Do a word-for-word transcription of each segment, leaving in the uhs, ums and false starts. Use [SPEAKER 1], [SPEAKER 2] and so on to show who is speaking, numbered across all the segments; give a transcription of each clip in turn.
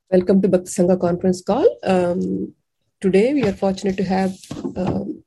[SPEAKER 1] Welcome to Bhakti Sangha conference call. Um, today we are fortunate to have, um,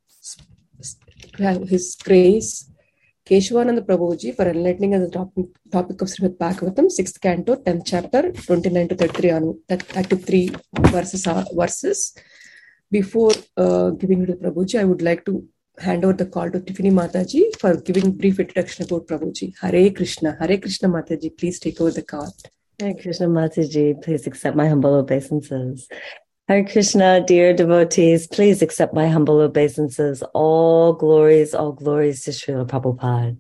[SPEAKER 1] to have His Grace Keshavananda Prabhuji for enlightening us the topic, topic of Srimad Bhagavatam, sixth canto, tenth chapter, twenty-nine to thirty-three, on, thirty-three verses. Uh, verses. Before uh, giving it to Prabhuji, I would like to hand over the call to Tiffany Mataji for giving brief introduction about Prabhuji. Hare Krishna. Hare Krishna Mataji, please take over the call.
[SPEAKER 2] Hare Krishna Mataji, please accept my humble obeisances. Hare Krishna, dear devotees, please accept my humble obeisances. All glories, all glories to Srila Prabhupada.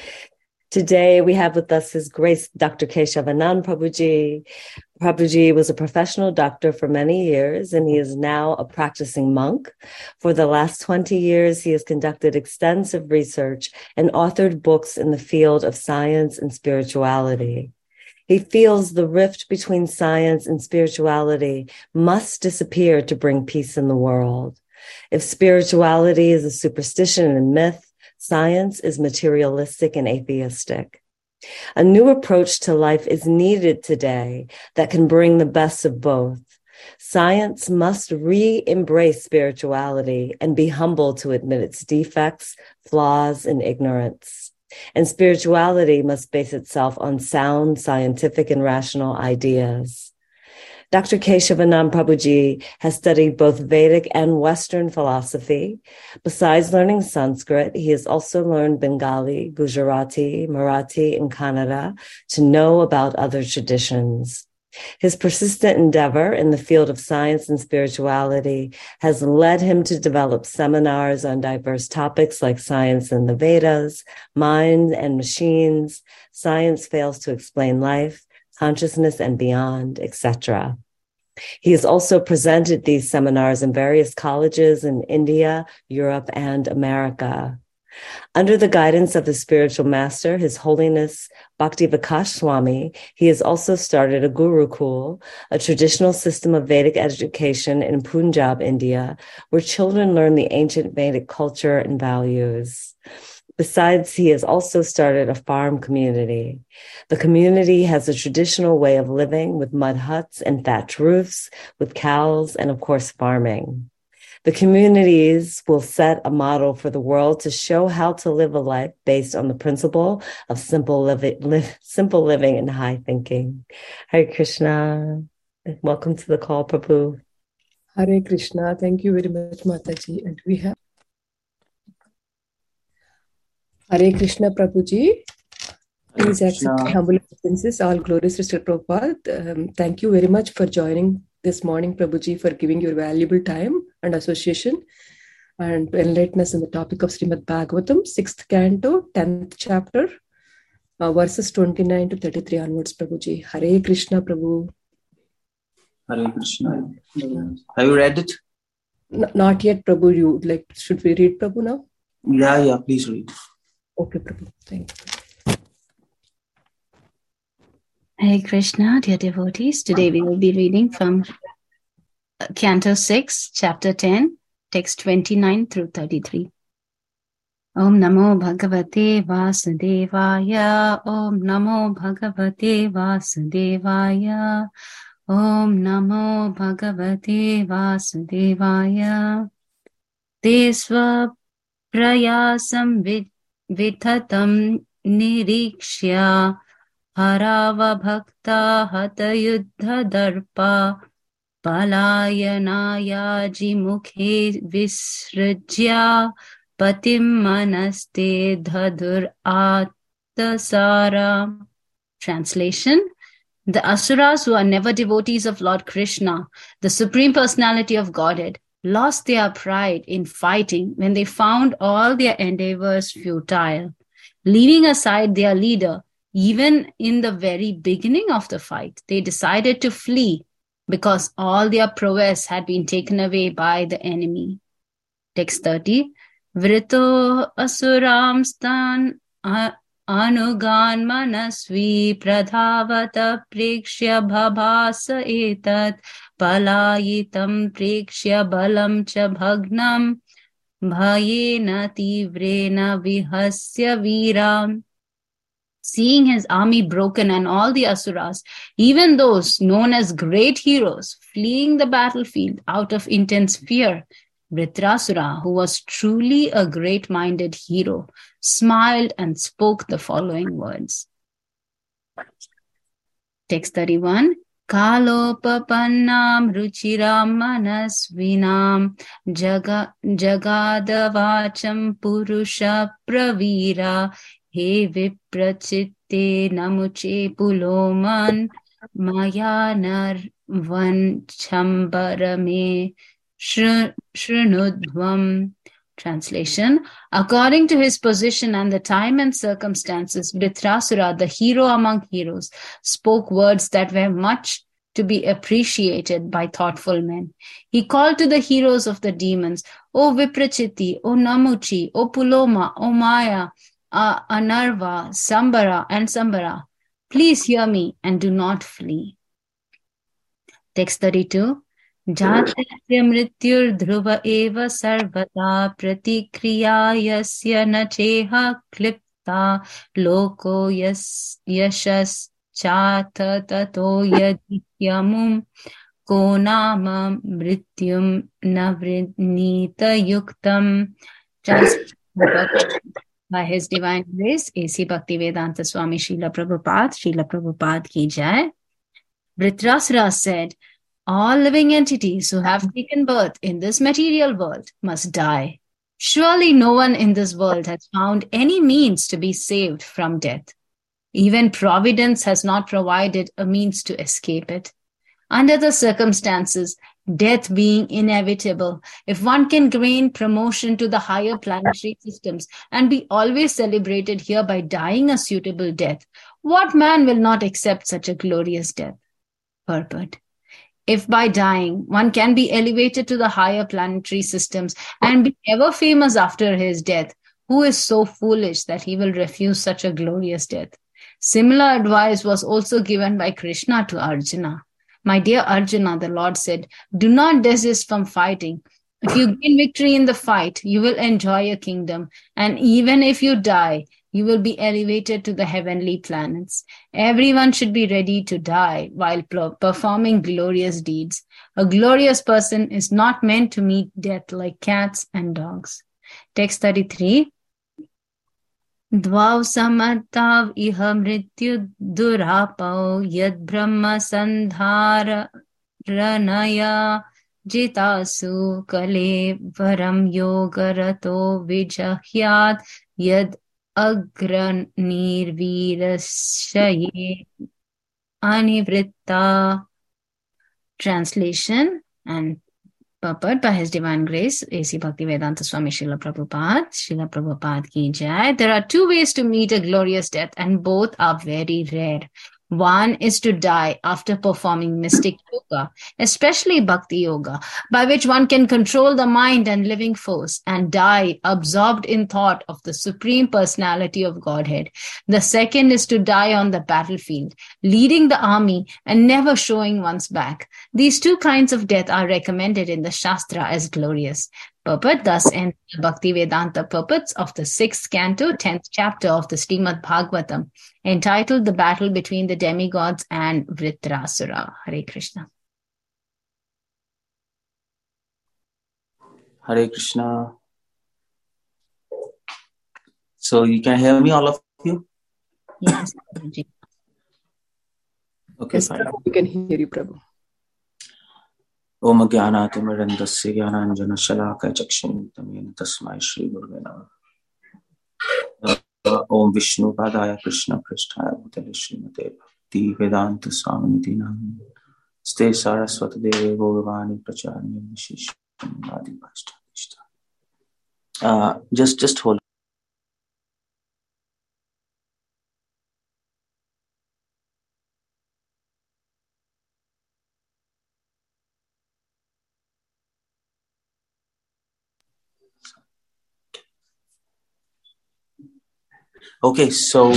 [SPEAKER 2] Today we have with us His Grace Doctor Keshavananda Prabhuji. Prabhuji was a professional doctor for many years, and he is now a practicing monk. For the last twenty years, he has conducted extensive research and authored books in the field of science and spirituality. He feels the rift between science and spirituality must disappear to bring peace in the world. If spirituality is a superstition and myth, science is materialistic and atheistic. A new approach to life is needed today that can bring the best of both. Science must re-embrace spirituality and be humble to admit its defects, flaws, and ignorance. And spirituality must base itself on sound, scientific, and rational ideas. Doctor Keshavananda Prabhuji has studied both Vedic and Western philosophy. Besides learning Sanskrit, he has also learned Bengali, Gujarati, Marathi, and Kannada to know about other traditions. His persistent endeavor in the field of science and spirituality has led him to develop seminars on diverse topics like science and the Vedas, mind and machines, science fails to explain life, consciousness and beyond, et cetera. He has also presented these seminars in various colleges in India, Europe, and America. Under the guidance of his spiritual master, His Holiness Bhakti Vikas Swami, he has also started a Gurukul, a traditional system of Vedic education in Punjab, India, where children learn the ancient Vedic culture and values. Besides, he has also started a farm community. The community has a traditional way of living with mud huts and thatch roofs, with cows, and of course, farming. The communities will set a model for the world to show how to live a life based on the principle of simple living, live, simple living and high thinking. Hare Krishna. Welcome to the call, Prabhu.
[SPEAKER 1] Hare Krishna. Thank you very much, Mataji. And we have Hare Krishna, Prabhuji. Please accept my humble obeisances. All glories to Srila Prabhupada. Um, thank you very much for joining this morning, Prabhuji, for giving your valuable time and association and to enlighten us on the topic of Srimad Bhagavatam, sixth canto, tenth chapter, uh, verses twenty-nine to thirty-three onwards, Prabhuji. Hare Krishna, Prabhu.
[SPEAKER 3] Hare Krishna. Have you read it?
[SPEAKER 1] N- not yet, Prabhu. You like? Should we read, Prabhu, now?
[SPEAKER 3] Yeah, yeah, please read.
[SPEAKER 1] Okay, Prabhu. Thank you.
[SPEAKER 4] Hare Krishna, dear devotees. Today we will be reading from Canto six, Chapter ten, text twenty-nine through thirty-three. Om Namo Bhagavate Vasudevaya. Om Namo Bhagavate Vasudevaya. Om Namo Bhagavate Vasudevaya. Tesva prayasam vid- vithatam nirikshya. Harava bhakta hata yuddha darpa palayanayaji mukhe visrajya patim manaste dhadur attasara. Translation: the asuras, who are never devotees of Lord Krishna, the Supreme Personality of Godhead, lost their pride in fighting when they found all their endeavors futile. Leaving aside their leader, even in the very beginning of the fight, they decided to flee because all their prowess had been taken away by the enemy. Text thirty. Vrito asuram stan anugan manasvi pradhavata prekshya bhabasa etat palayitam prekshya balam cha bhagnam bhayena tivrena vihasya viram. Seeing his army broken and all the Asuras, even those known as great heroes, fleeing the battlefield out of intense fear, Vritrasura, who was truly a great-minded hero, smiled and spoke the following words. Text thirty-one. Kalopapannam ruchiram manasvinam jaga, jagadavacham purusha pravira he viprachitte namuche puloman mayanar van chambarame shrunudvam. Translation. According to his position and the time and circumstances, Vritrasura, the hero among heroes, spoke words that were much to be appreciated by thoughtful men. He called to the heroes of the demons, O Viprachiti, O Namuchi, O Puloma, O Maya, uh, Anarva, Sambara, and Sambara. Please hear me and do not flee. Text thirty-two. Jatasya mrityur dhruva eva sarvata pratikriya yasya na cheha klipta loko yas yashas chata tato yadityamum ko nama mrityum navrinita yuktam. By His Divine Grace, A C Bhaktivedanta Swami Srila Prabhupada, Srila Prabhupada ki jai. Vritrasura said, all living entities who have taken birth in this material world must die. Surely no one in this world has found any means to be saved from death. Even Providence has not provided a means to escape it. Under the circumstances, death being inevitable, if one can gain promotion to the higher planetary systems and be always celebrated here by dying a suitable death, what man will not accept such a glorious death? Purport. If by dying, one can be elevated to the higher planetary systems and be ever famous after his death, who is so foolish that he will refuse such a glorious death? Similar advice was also given by Krishna to Arjuna. My dear Arjuna, the Lord said, do not desist from fighting. If you gain victory in the fight, you will enjoy a kingdom. And even if you die, you will be elevated to the heavenly planets. Everyone should be ready to die while performing glorious deeds. A glorious person is not meant to meet death like cats and dogs. Text thirty-three. Dvav samartav iha mrityu durapau yad brahma sandhara ranaya jitasu kale varam yogarato vijahyat yad agran nirvirashaye anivritta. Translation and purport by His Divine Grace, A C Bhaktivedanta Swami Srila Prabhupada, Srila Prabhupada ki jai. There are two ways to meet a glorious death, and both are very rare. One is to die after performing mystic yoga, especially bhakti yoga, by which one can control the mind and living force and die absorbed in thought of the Supreme Personality of Godhead. The second is to die on the battlefield, leading the army and never showing one's back. These two kinds of death are recommended in the Shastra as glorious. Purport thus ends the Bhaktivedanta purports of the sixth canto, tenth chapter of the Srimad Bhagavatam, entitled The Battle Between the Demigods and Vritrasura. Hare Krishna.
[SPEAKER 3] Hare Krishna. So you can hear me, all of you?
[SPEAKER 4] Yes.
[SPEAKER 3] Okay,
[SPEAKER 1] Yes,
[SPEAKER 3] fine.
[SPEAKER 1] Prabhu, we can hear you, Prabhu.
[SPEAKER 3] Om Jnanatimmirandasya Jnananjana Shalakaya Chakshuntamena Tasmai Shri Gurave Namah. Om Vishnu Padaya Krishna Pristhaya Bhutale Srimate Bhakti Vedanta Swaminiti Nam Ste Saraswati Deve Bhagavani Pracharya Vishisham Adi Bhashtadishta. Uh, just, just hold. Okay, so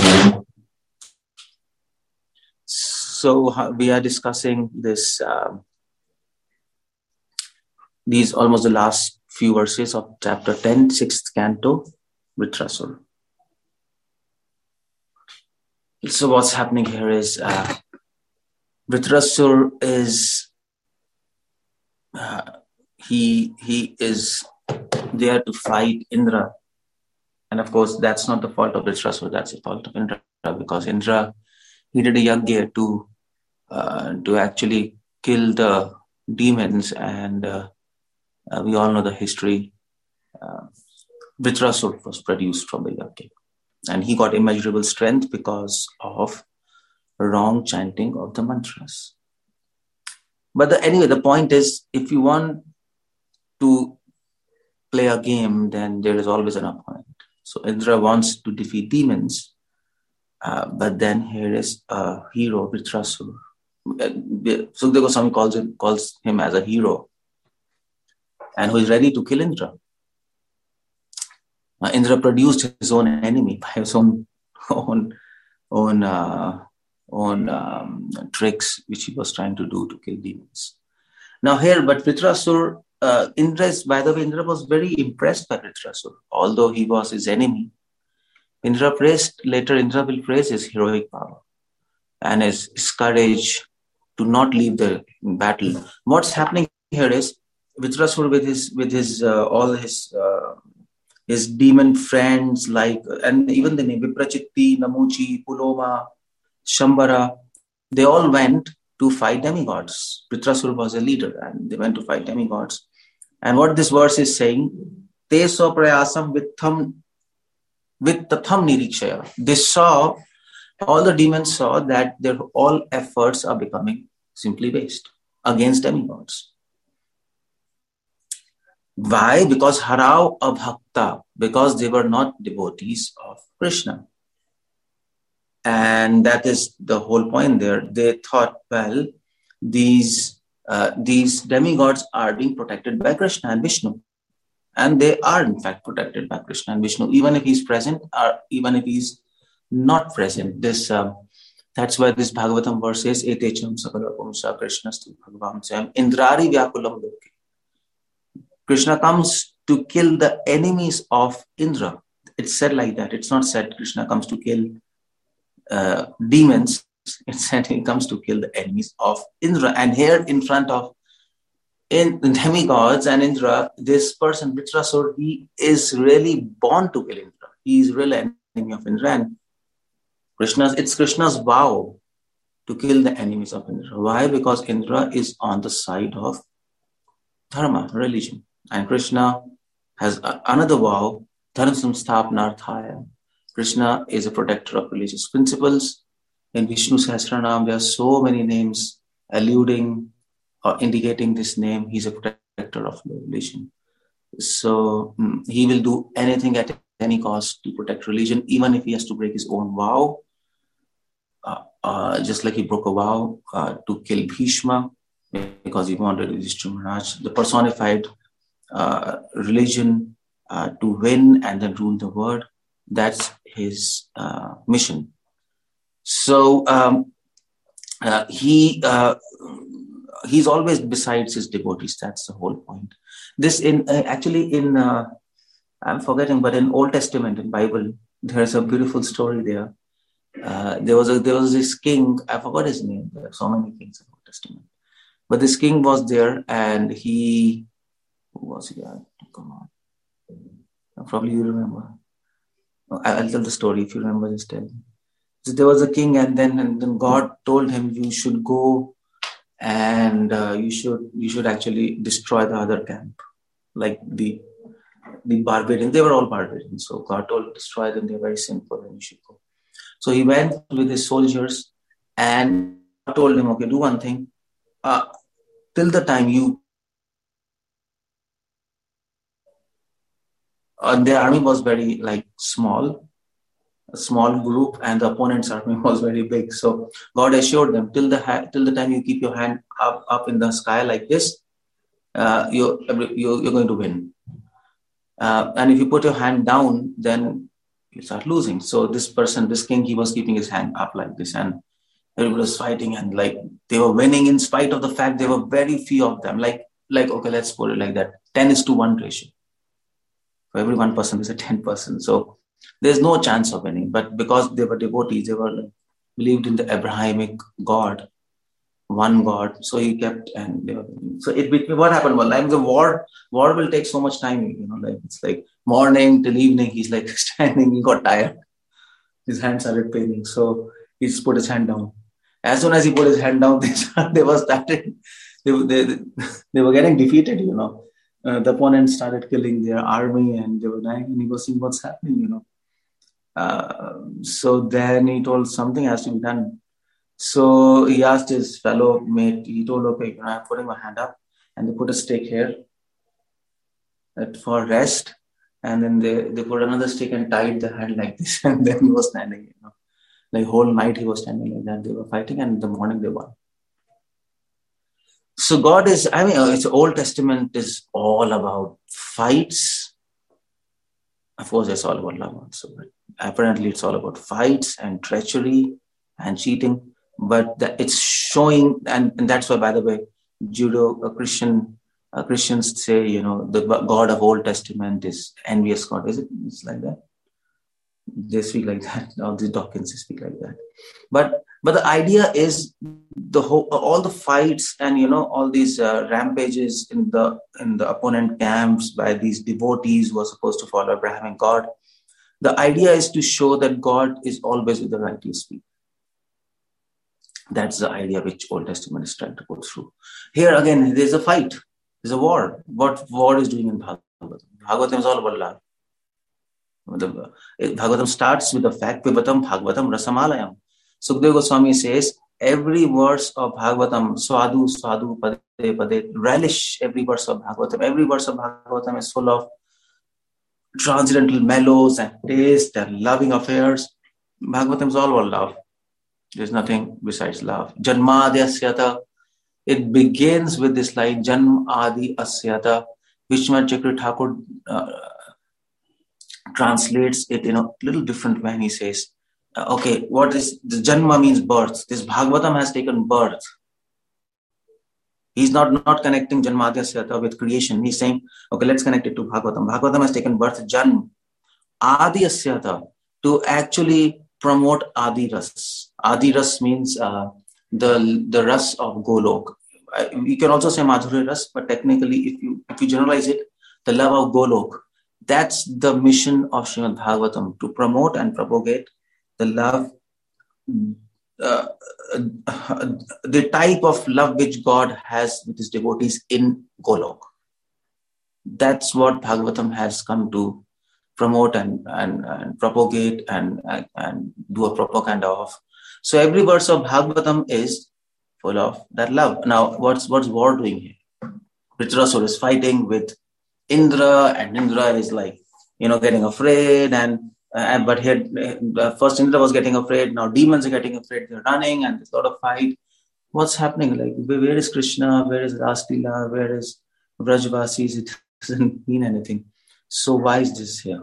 [SPEAKER 3] so we are discussing this. Um, these almost the last few verses of chapter ten, sixth canto, Vritrasura. so what's happening here is uh, Vritrasur is uh, he he is there to fight Indra, and of course that's not the fault of Vritrasur, that's the fault of Indra, because Indra, he did a yagya to uh, to actually kill the demons, and uh, uh, we all know the history. Uh, Vritrasur was produced from the yagya, and he got immeasurable strength because of wrong chanting of the mantras. But the, anyway, the point is, if you want to play a game, then there is always an opponent. So Indra wants to defeat demons, uh, but then here is a hero, Vritrasur. Sukadeva Goswami calls him, calls him as a hero, and who is ready to kill Indra. Uh, Indra produced his own enemy by his own own own uh, own um, tricks, which he was trying to do to kill demons. Now here, but Vritrasur, uh, Indra is, by the way, Indra was very impressed by Vritrasur, although he was his enemy. Indra praised, later Indra will praise his heroic power and his, his courage to not leave the battle. What's happening here is Vritrasur with his, with his, uh, all his, uh, his demon friends, like, and even the name Viprachitti, Namuchi, Puloma, Shambhara, they all went to fight demigods. Vritrasur was a leader, and they went to fight demigods. And what this verse is saying, Te so prayasam vitham vittatham nirikshaya. They saw, all the demons saw that their all efforts are becoming simply waste against demigods. Why? Because harau abhakta, because they were not devotees of Krishna. And that is the whole point there. They thought, well, these uh, these demigods are being protected by Krishna and Vishnu. And they are, in fact, protected by Krishna and Vishnu, even if he's present or even if he's not present. This uh, That's why this Bhagavatam verse says, Etecham sakala pumsa Krishnastu bhagavam sayam indrari vyakulam loke. Krishna comes to kill the enemies of Indra. It's said like that. It's not said Krishna comes to kill Uh, demons. It said he comes to kill the enemies of Indra. And here in front of in, in demigods and Indra, this person, Vritrasur, he is really born to kill Indra. He is really an enemy of Indra. And Krishna's, it's Krishna's vow to kill the enemies of Indra. Why? Because Indra is on the side of dharma, religion. And Krishna has a, another vow, dharma samstapnarthaya. Krishna is a protector of religious principles. In Vishnu Sahasranam, there are so many names alluding or indicating this name. He's a protector of religion. So mm, he will do anything at any cost to protect religion, even if he has to break his own vow. Uh, uh, just like he broke a vow uh, to kill Bhishma because he wanted Yudhishthira Maharaj, the personified uh, religion uh, to win and then rule the world. That's his uh, mission. So um, uh, he uh, he's always besides his devotees. That's the whole point. This in uh, actually in uh, I'm forgetting, but in Old Testament in Bible there's a beautiful story there. Uh, there was a there was this king. I forgot his name. There are so many kings in Old Testament, but this king was there, and he who was he? Come on, probably you remember. I'll tell the story if you remember. Just tell me. So there was a king, and then and then God told him, "You should go, and uh, you should you should actually destroy the other camp, like the the barbarians. They were all barbarians. So God told him, destroy them. They're very simple, and you should go." So he went with his soldiers, and told him, "Okay, do one thing. Uh, till the time you." Uh, their army was very like small, a small group, and the opponent's army was very big. So God assured them, till the ha- till the time you keep your hand up up in the sky like this, uh, you you you're going to win. Uh, and if you put your hand down, then you start losing. So this person, this king, he was keeping his hand up like this, and everybody was fighting, and like they were winning in spite of the fact there were very few of them. Like like okay, let's put it like that: ten is to one ratio. For every one person, there's a ten percent. So there's no chance of winning. But because they were devotees, they were like, believed in the Abrahamic God, one God. So he kept, and they were, so it between what happened was like the war. War will take so much time, you know. Like it's like morning till evening. He's like standing. He got tired. His hand started paining, so he just put his hand down. As soon as he put his hand down, they, they were starting. They, they, they were getting defeated, you know. Uh, the opponents started killing their army, and they were dying. And he was seeing what's happening, you know. Uh, so then he told something has to be done. So he asked his fellow mate. He told, "Okay, you know, I'm putting my hand up," and they put a stake here for rest. And then they, they put another stick and tied the hand like this. And then he was standing, you know, like whole night he was standing like that. They were fighting, and in the morning they won. So God is, I mean, it's Old Testament is all about fights. Of course, it's all about love also. But apparently it's all about fights and treachery and cheating. But the, it's showing, and, and that's why, by the way, Judo, a Christian, Uh, Christians say, you know, the God of Old Testament is envious God. Is it? It's like that. They speak like that. All these Dawkins speak like that. But but the idea is the whole, all the fights and, you know, all these uh, rampages in the in the opponent camps by these devotees who are supposed to follow Abrahamic God. The idea is to show that God is always with the righteous people. That's the idea which Old Testament is trying to go through. Here again, there's a fight. There's a war. What war is doing in Bhagavatam? Bhagavatam is all about love. Bhagavatam starts with the fact, Pibatam Bhagavatam Rasamalayam. Sukadeva Goswami says, every verse of Bhagavatam, Swadu, Swadu, Pade, Pade, relish every verse of Bhagavatam. Every verse of Bhagavatam is full of transcendental mellows and taste and loving affairs. Bhagavatam is all about love. There's nothing besides love. Janmadyasyata. It begins with this line, Janm Adi Asyata. Vishnu Chakra Thakur uh, translates it in a little different way. He says, uh, okay, what is, the Janma means birth. This Bhagavatam has taken birth. He's not, not connecting Janmadya Asyata with creation. He's saying, okay, let's connect it to Bhagavatam. Bhagavatam has taken birth, Janm Adi Asyata, to actually promote Adi Ras. Adi Ras means uh, the the ras of Golok. You can also say Madhurya Ras, but technically, if you if you generalize it, the love of Golok. That's the mission of Srimad Bhagavatam, to promote and propagate the love, uh, the type of love which God has with his devotees in Golok. That's what Bhagavatam has come to promote and and, and propagate and, and and do a propaganda of. So every verse of Bhagavatam is full of that love. Now, what's what's war doing here? Vritrasura is fighting with Indra, and Indra is like, you know, getting afraid. And uh, but here, uh, first Indra was getting afraid. Now demons are getting afraid. They're running, and there's a lot of fight. What's happening? Like, where is Krishna? Where is Raslila? Where is Vrajvasis? It doesn't mean anything. So why is this here?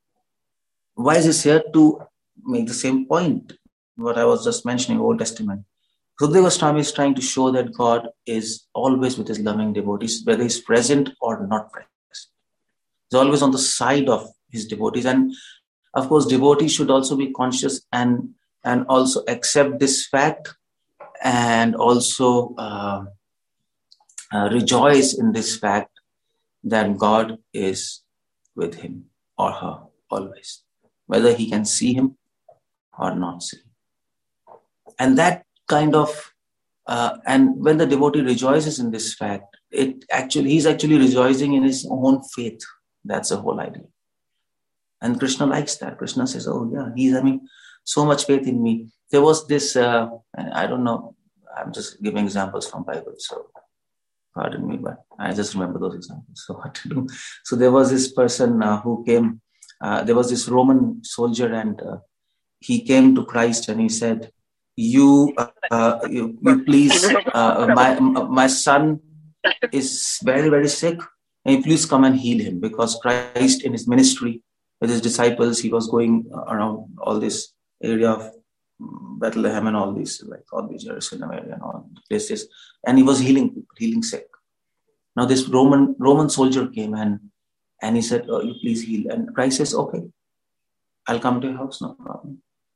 [SPEAKER 3] Why is this here? To make the same point what I was just mentioning, Old Testament. Sukadeva Goswami is trying to show that God is always with his loving devotees, whether he's present or not present. He's always on the side of his devotees. And of course, devotees should also be conscious and, and also accept this fact, and also uh, uh, rejoice in this fact that God is with him or her always, whether he can see him or not see him. And that kind of, uh, and when the devotee rejoices in this fact, it actually, he's actually rejoicing in his own faith. That's the whole idea. And Krishna likes that. Krishna says, oh yeah, he's having so much faith in me. There was this, uh, I don't know, I'm just giving examples from Bible, so pardon me, but I just remember those examples. So what to do? So there was this person uh, who came, uh, there was this Roman soldier, and uh, he came to Christ and he said, You, uh, you, you please, uh, my my son is very, very sick, and you please come and heal him, because Christ in his ministry with his disciples, he was going around all this area of Bethlehem and all these, like all these Jerusalem area and all places, and he was healing people, healing sick. Now this Roman Roman soldier came and and he said, oh, you please heal. And Christ says, okay, I'll come to your house, no problem.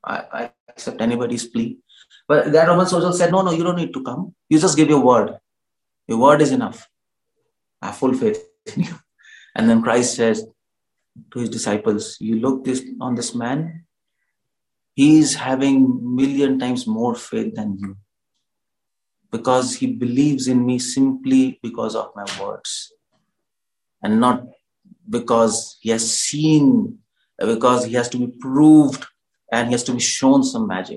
[SPEAKER 3] I, I accept anybody's plea. But that Roman soldier said, no, no, you don't need to come. You just give your word. Your word is enough. I have full faith in you. And then Christ says to his disciples, you look this on this man, he is having million times more faith than you. Because he believes in me simply because of my words. And not because he has seen, because he has to be proved and he has to be shown some magic.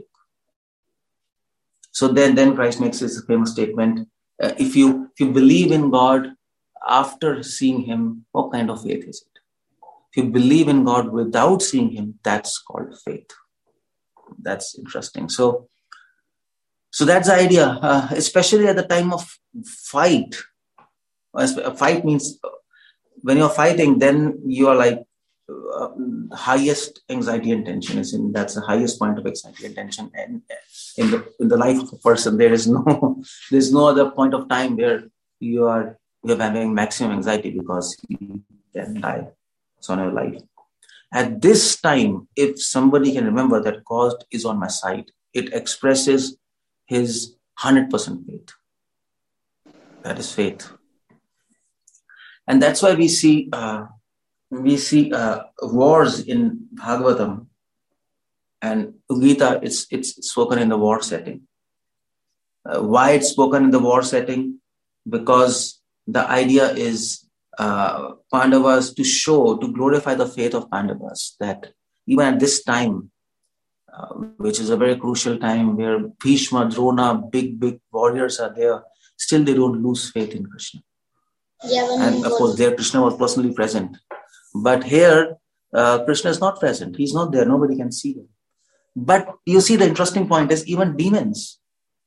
[SPEAKER 3] So then, then Christ makes this famous statement, uh, if you if you believe in God after seeing him, what kind of faith is it? If you believe in God without seeing him, that's called faith. That's interesting. So, so that's the idea, uh, especially at the time of fight. A fight means when you're fighting, then you are like uh, highest anxiety and tension is in, that's the highest point of anxiety and tension. And in the in the life of a person, there is no there's no other point of time where you are you're having maximum anxiety because you can die. It's on your life. At this time, if somebody can remember that God is on my side, it expresses his one hundred percent faith. That is faith. And that's why we see uh, we see uh, wars in Bhagavatam and Gita. It's it's spoken in the war setting. Uh, why it's spoken in the war setting? Because the idea is uh, Pandavas to show, to glorify the faith of Pandavas, that even at this time, uh, which is a very crucial time where Bhishma, Drona, big, big warriors are there, still they don't lose faith in Krishna. Yeah, and of course, there Krishna was personally present. But here, uh, Krishna is not present. He's not there. Nobody can see him. But you see, the interesting point is even demons.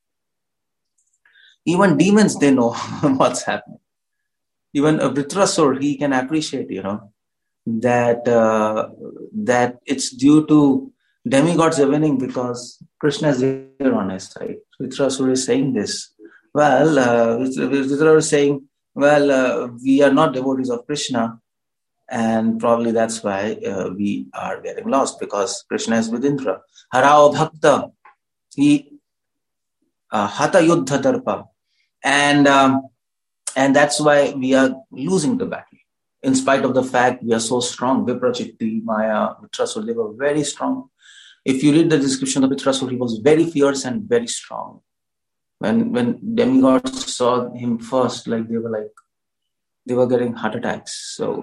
[SPEAKER 3] Even demons, they know what's happening. Even a Vritrasur, he can appreciate, you know, that uh, that it's due to demigods winning because Krishna is there on his side. Vritrasur is saying this. Well, uh, Vritrasur is saying, well, uh, we are not devotees of Krishna, and probably that's why uh, we are getting lost, because Krishna is with Indra. Harao Bhakta, he uh, Hata Yuddha Darpa. And, um, and that's why we are losing the battle. In spite of the fact we are so strong, Viprachikti, Maya, Vritrasur, they were very strong. If you read the description of Vritrasur, he was very fierce and very strong. When when demigods saw him first, like they were like, they were getting heart attacks. So,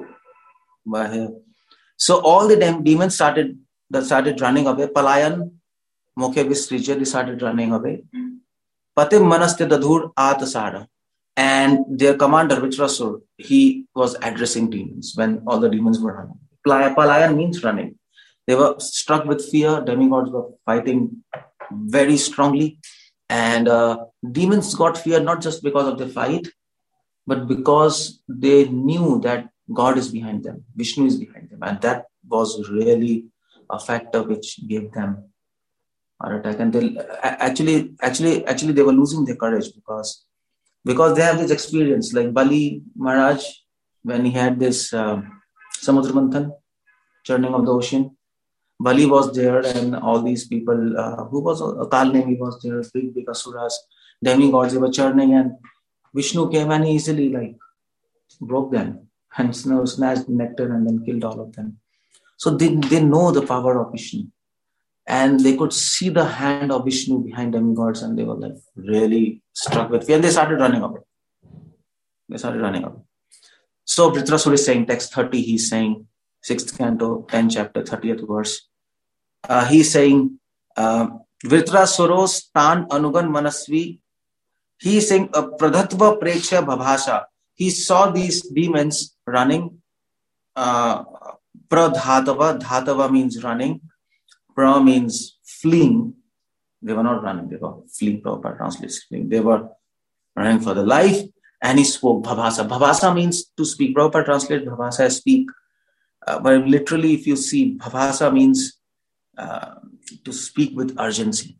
[SPEAKER 3] so all the dem- demons started that started running away. Palayan, Mokhe Visrija, they started running away. Patim Manaste Dadhur Atasara. And their commander, Vritrasur, he was addressing demons when all the demons were running. Palayan means running. They were struck with fear. Demigods were fighting very strongly. And uh, demons got fear not just because of the fight, but because they knew that God is behind them, Vishnu is behind them. And that was really a factor which gave them heart attack. And they actually, actually, actually, they were losing their courage because, because they have this experience. Like Bali Maharaj, when he had this uh, Samudra Manthan, churning of the ocean, Bali was there, and all these people, uh, who was uh, Kalnemi was there, big, big asuras, demigods, they were churning, and Vishnu came and easily like broke them and you know, snatched the nectar and then killed all of them. So they, they know the power of Vishnu, and they could see the hand of Vishnu behind demigods, and they were like really struck with fear, and they started running away. They started running away. So Vritrasur is saying, text thirty, he's saying, sixth canto, tenth chapter, thirtieth verse. Uh, he's saying, uh, Vritrasuros tan anugan manasvi. He's saying, uh, Pradhatva preksha bhabhasha. He saw these demons running. Uh, Pradhatava, Dhatava means running. Pra means fleeing. They were not running, they were fleeing. Prabhupada translates fleeing. They were running for their life. And he spoke bhabhasa. Bhabhasa means to speak. Prabhupada translates bhabhasa as speak. Uh, but literally, if you see, bhabhasa means uh, to speak with urgency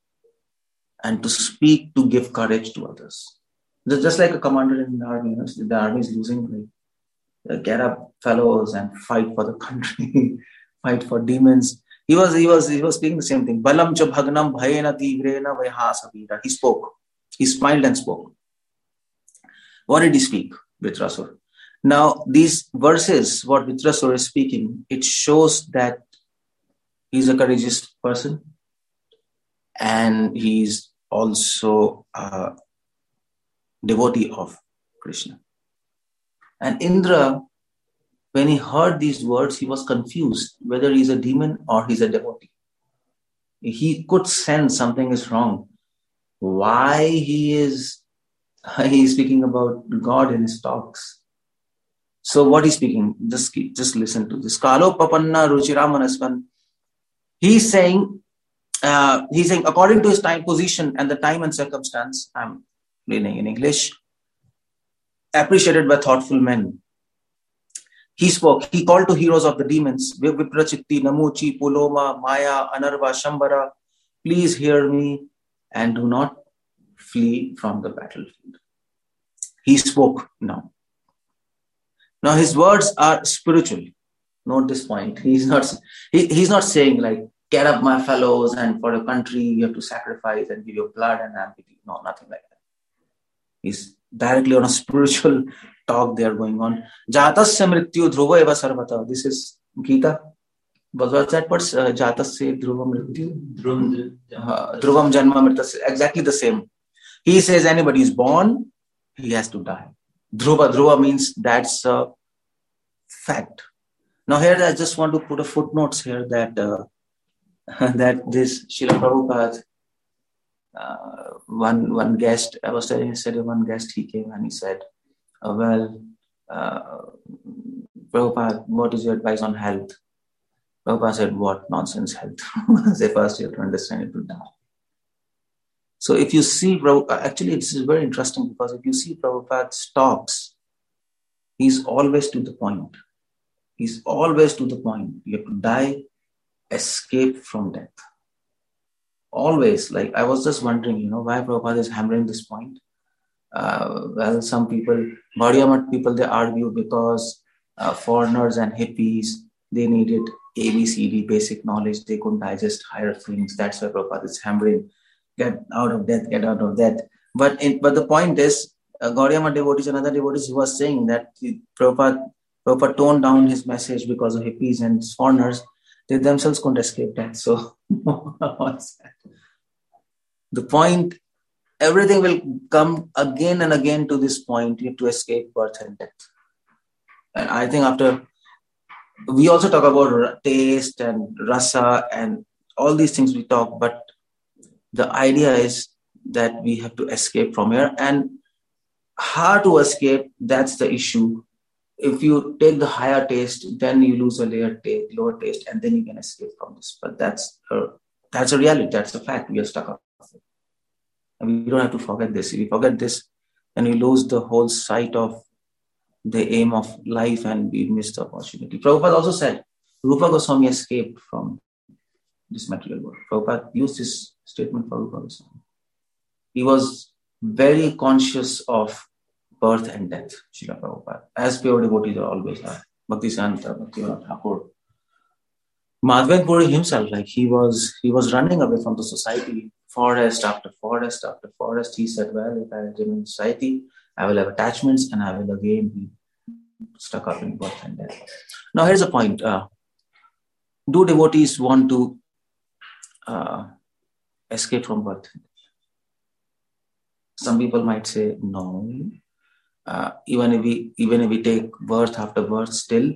[SPEAKER 3] and to speak to give courage to others. Just like a commander in the army, you know, the army is losing, like, get up, fellows, and fight for the country, fight for demons. He was, he was, he was speaking the same thing. Balam cha bhagnam bhayena tivrena vayhasavira. He spoke. He smiled and spoke. What did he speak, Vritrasura? Now, these verses, what Vritrasura is speaking, it shows that he's a courageous person and he's also a devotee of Krishna. And Indra, when he heard these words, he was confused whether he's a demon or he's a devotee. He could sense something is wrong. Why he is he is speaking about God in his talks. So what he's speaking, just, just listen to this. Kalo papanna ruchiramanasvan. He's saying, uh, he's saying, according to his time, position, and the time and circumstance, I'm reading in English, appreciated by thoughtful men. He spoke, he called to heroes of the demons, Viprachitti, Namuchi, Puloma, Maya, Anarva, Shambhara, please hear me and do not flee from the battlefield. He spoke now. Now his words are spiritual. Note this point. He's not, he, he's not saying like, get up my fellows and for the country you have to sacrifice and give your blood and empathy. No, nothing like that. He's directly on a spiritual talk they are going on. Jatasya mrityu dhruva eva sarvata. This is Gita. But what's that word? Uh, Jatasya dhruva mrityu. Dhruvam janma mritasya. Exactly the same. He says anybody is born, he has to die. Dhruva, dhruva means that's a fact. Now here I just want to put a footnotes here that uh, that this Srila Prabhupada, uh, one one guest, I was telling, he said one guest, he came and he said, oh, well, uh, Prabhupada, what is your advice on health? Prabhupada said, what nonsense health? Say first you have to understand it to die. So if you see, actually this is very interesting because if you see Prabhupada's talks, he's always to the point. He's always to the point. You have to die, escape from death. Always, like I was just wondering, you know, why Prabhupada is hammering this point. Uh, well, some people, Gaudiya Math people, they argue because uh, foreigners and hippies, they needed A B C D, basic knowledge. They couldn't digest higher things. That's why Prabhupada is hammering. Get out of death, get out of death. But in, but the point is, uh, Gaudiya Math devotees and other devotees who was saying that the Prabhupada, Prabhupada toned down his message because of hippies and foreigners. They themselves couldn't escape death. So what's that? The point, everything will come again and again to this point. You have to escape birth and death. And I think after, we also talk about taste and rasa and all these things we talk, but the idea is that we have to escape from here. And how to escape, that's the issue. If you take the higher taste, then you lose a layer taste, lower taste, and then you can escape from this. But that's a, that's a reality. That's a fact. We are stuck up. And we don't have to forget this. If we forget this, then we lose the whole sight of the aim of life and we miss the opportunity. Prabhupada also said, Rupa Goswami escaped from this material world. Prabhupada used this statement for Rupa Goswami. He was very conscious of birth and death, Srila Prabhupada, as pure devotees are always are. Bhaktisanta, Bhaktivinoda Thakur. Madhven Puri himself, like he was, he was running away from the society, forest after forest after forest. He said, well, if I remain in society, I will have attachments and I will again be stuck up in birth and death. Now, here's a point. Uh, do devotees want to uh, escape from birth? Some people might say, no. Uh, even if we even if we take birth after birth, still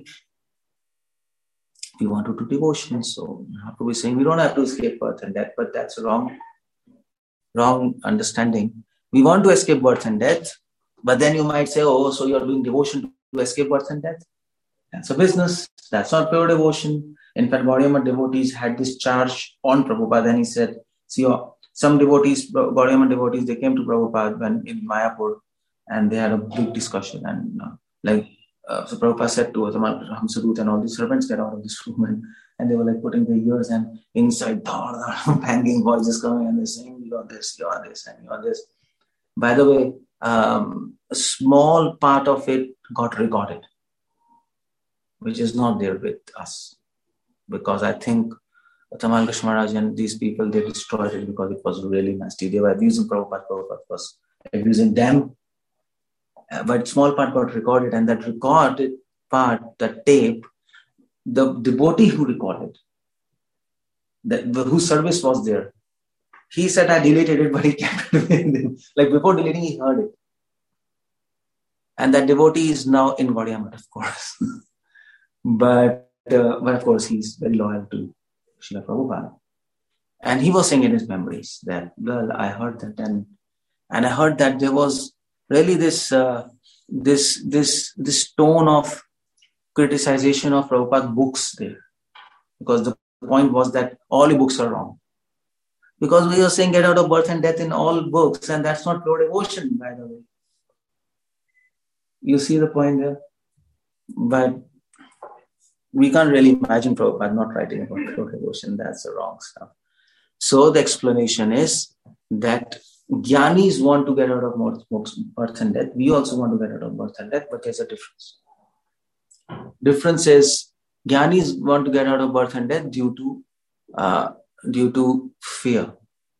[SPEAKER 3] we want to do devotion. So we have to be saying we don't have to escape birth and death, but that's a wrong, wrong understanding. We want to escape birth and death, but then you might say, oh, so you're doing devotion to escape birth and death? That's a business. That's not pure devotion. In fact, Gaudiya Math devotees had this charge on Prabhupada, and he said, see, some devotees, Gaudiya Math devotees, they came to Prabhupada when in Mayapur, and they had a big discussion. And uh, like, uh, so Prabhupada said to Hamsadut and all these servants, get out of this room. And, and they were like putting their ears, and inside, banging voices coming, and they're saying, you are this, you are this, and you are this. By the way, um, a small part of it got recorded, which is not there with us. Because I think Tamal Krishna Maharaj and these people, they destroyed it because it was really nasty. They were abusing Prabhupada. Prabhupada was abusing them. Uh, but small part got recorded, and that recorded part, that tape, the devotee who recorded, that, the, whose service was there, he said, I deleted it, but he kept it. Like before deleting, he heard it. And that devotee is now in Gaudiya Math, of course. but, uh, but of course, he's very loyal to Srila Prabhupada. And he was saying in his memories that, well, I heard that, and and I heard that there was really this uh, this this this tone of criticization of Prabhupada's books there, because the point was that all the books are wrong. Because we are saying get out of birth and death in all books, and that's not pure devotion, by the way. You see the point there? But we can't really imagine Prabhupada not writing about pure devotion. That's the wrong stuff. So the explanation is that Jnanis want to get out of birth and death. We also want to get out of birth and death, but there's a difference. Difference is Jnanis want to get out of birth and death due to uh, due to fear.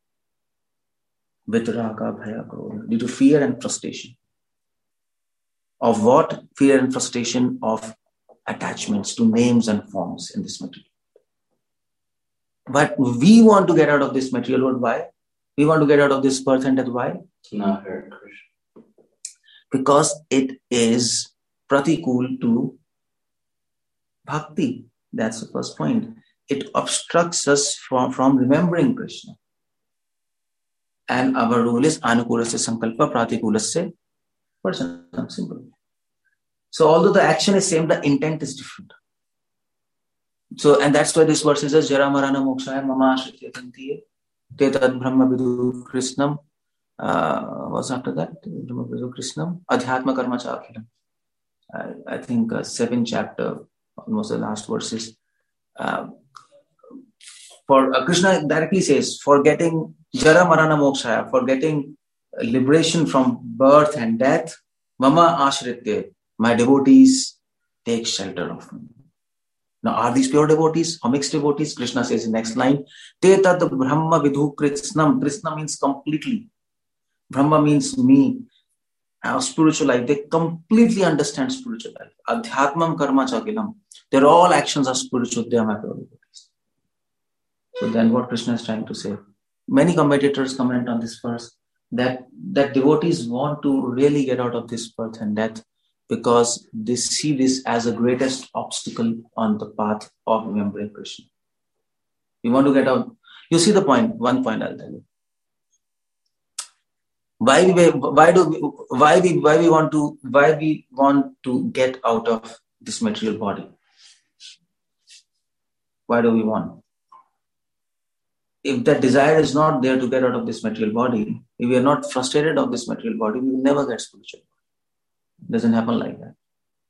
[SPEAKER 3] Vitaraga, bhaya, krodha. Due to fear and frustration. Of what? Fear and frustration of attachments to names and forms in this material. But we want to get out of this material world. Why? We want to get out of this birth and death. Why?
[SPEAKER 5] To not hurt Krishna.
[SPEAKER 3] Because it is pratikul to bhakti. That's the first point. It obstructs us from, from remembering Krishna. And our rule is anukulasya sankalpa pratikulasya person. Simple. So although the action is same, the intent is different. So, and that's why this verse says, Jara marana mokshaya mama ashritya tantiye te tad brahma vidu krishnam. Uh, what's after that? Brahma vidu krishnam. Adhyatma karma cha akhilam. I, I think uh, seventh chapter, almost the last verses. Uh, for uh, Krishna directly says, for getting Jara marana mokshaya, for getting liberation from birth and death, mama ashritya, my devotees take shelter of me. Now, are these pure devotees or mixed devotees? Krishna says in the next line, Te tad brahma vidhu krishnam. Krishna means completely. Brahma means me. Our spiritual life. They completely understand spiritual life. Adhyatmam karma chakilam. Their all actions are spiritual. They are my pure devotees. So then what Krishna is trying to say? Many commentators comment on this verse that, that devotees want to really get out of this birth and death, because they see this as the greatest obstacle on the path of remembering Krishna. You want to get out. You see the point. One point I'll tell you. Why we why do we, why we why we want to why we want to get out of this material body? Why do we want? If that desire is not there to get out of this material body, if we are not frustrated of this material body, we will never get spiritual. Doesn't happen like that.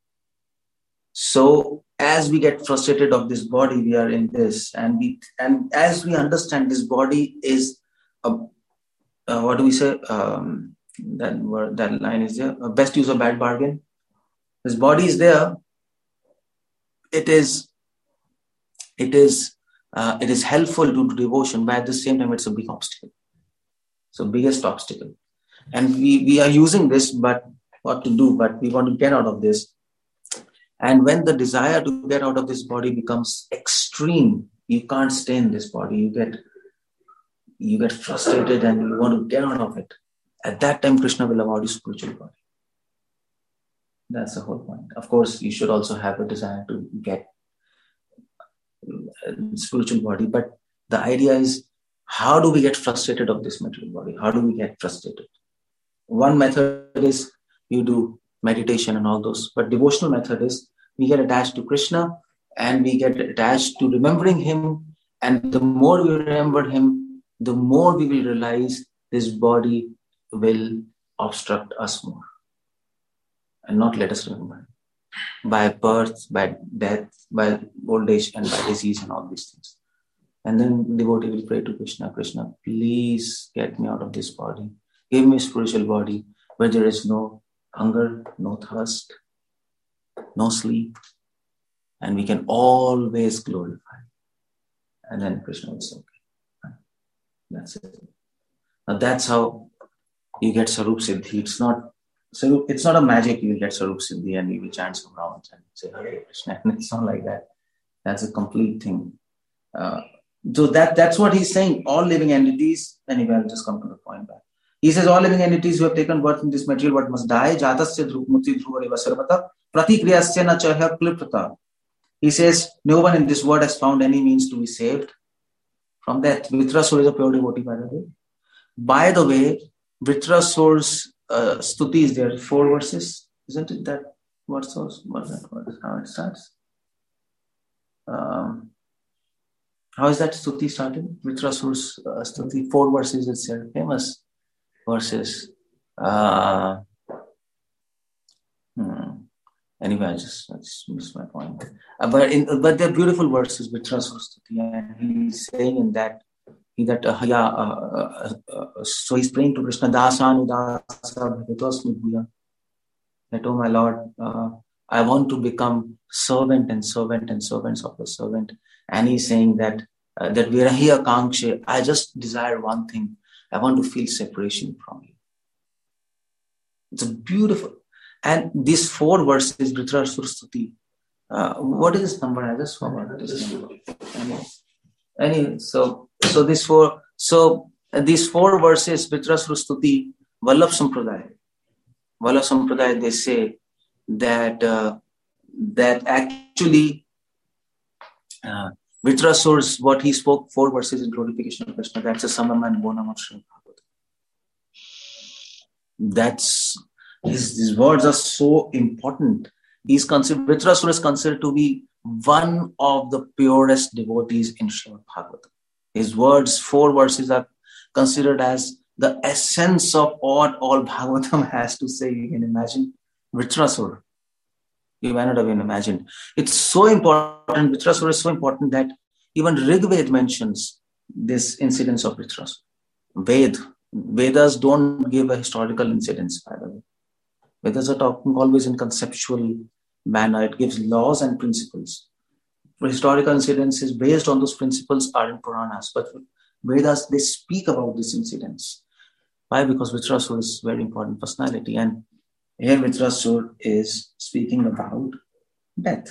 [SPEAKER 3] So as we get frustrated of this body, we are in this, and we and as we understand this body is a, a what do we say? Um, that word, that line is there. A best use of bad bargain. This body is there. It is. It is. Uh, it is helpful to devotion, but at the same time, it's a big obstacle. So biggest obstacle, and we we are using this, but. What to do, but we want to get out of this. And when the desire to get out of this body becomes extreme, you can't stay in this body. You get you get frustrated and you want to get out of it. At that time, Krishna will allow you spiritual body. That's the whole point. Of course, you should also have a desire to get spiritual body, but the idea is, how do we get frustrated of this material body? How do we get frustrated? One method is you do meditation and all those. But devotional method is we get attached to Krishna and we get attached to remembering him. And the more we remember him, the more we will realize this body will obstruct us more and not let us remember him. By birth, by death, by old age, and by disease and all these things. And then devotee will pray to Krishna, Krishna, please get me out of this body. Give me a spiritual body where there is no hunger, no thirst, no sleep, and we can always glorify. And then Krishna will say, okay, that's it. Now that's how you get Sarup Siddhi. It's not So it's not a magic you will get Sarup Siddhi and you will chant some rounds and say Hare Krishna. And it's not like that. That's a complete thing. Uh, so that that's what he's saying. All living entities, anyway, I'll just come to the point back. He says all living entities who have taken birth in this material world must die. Jatasya drupmuti dhruvareva sarvata pratikriyasya na chahya kliptata. He says no one in this world has found any means to be saved from death. Vritrasura is a pure devotee, by the way. By the way, Vritrasura's uh, stuti is there, four verses. Isn't it that what source? What's that word? How it starts? Um, how is that stuti started? Vritrasura's uh, stuti, four verses. It's there, famous verses. Uh, hmm. Anyway, I just, I just missed my point. Uh, but in, but they're beautiful verses, Vritrasura's stuti, and he's saying in that that uh, yeah, uh, uh, uh, so he's praying to Krishna, Dasanu Dasa Bhagatasmi Bhuya. That, oh my Lord, uh, I want to become servant and servant and servants of the servant. And he's saying that uh, that Virahiya Kankshe, I just desire one thing. I want to feel separation from you. It's a beautiful. And these four verses, Vritrasura's stuti, uh, what is this number? I just forgot this number. Anyway, anyway so So these four, so uh, these four verses, Vritrasura's stuti, Vallabh Sampradaya. Vallabh Sampradaya, they say that uh, that actually uh, Vritrasura's, what he spoke, four verses in glorification of Krishna, that's a Samam and Bonam of Srimad Bhagavatam. That's, his, his words are so important. He's considered, Vritrasura is considered to be one of the purest devotees in Srimad Bhagavatam. His words, four verses, are considered as the essence of what all Bhagavatam has to say. You can imagine Vritrasura. You may not have even imagined. It's so important. Vritrasura is so important that even Rigved mentions this incidence of Vritrasura. Ved, Vedas don't give a historical incidence, by the way. Vedas are talking always in conceptual manner. It gives laws and principles. Historical incidences based on those principles are in Puranas, but Vedas, they speak about these incidents. Why? Because Vritrasura is a very important personality, and here Vritrasura is speaking about death.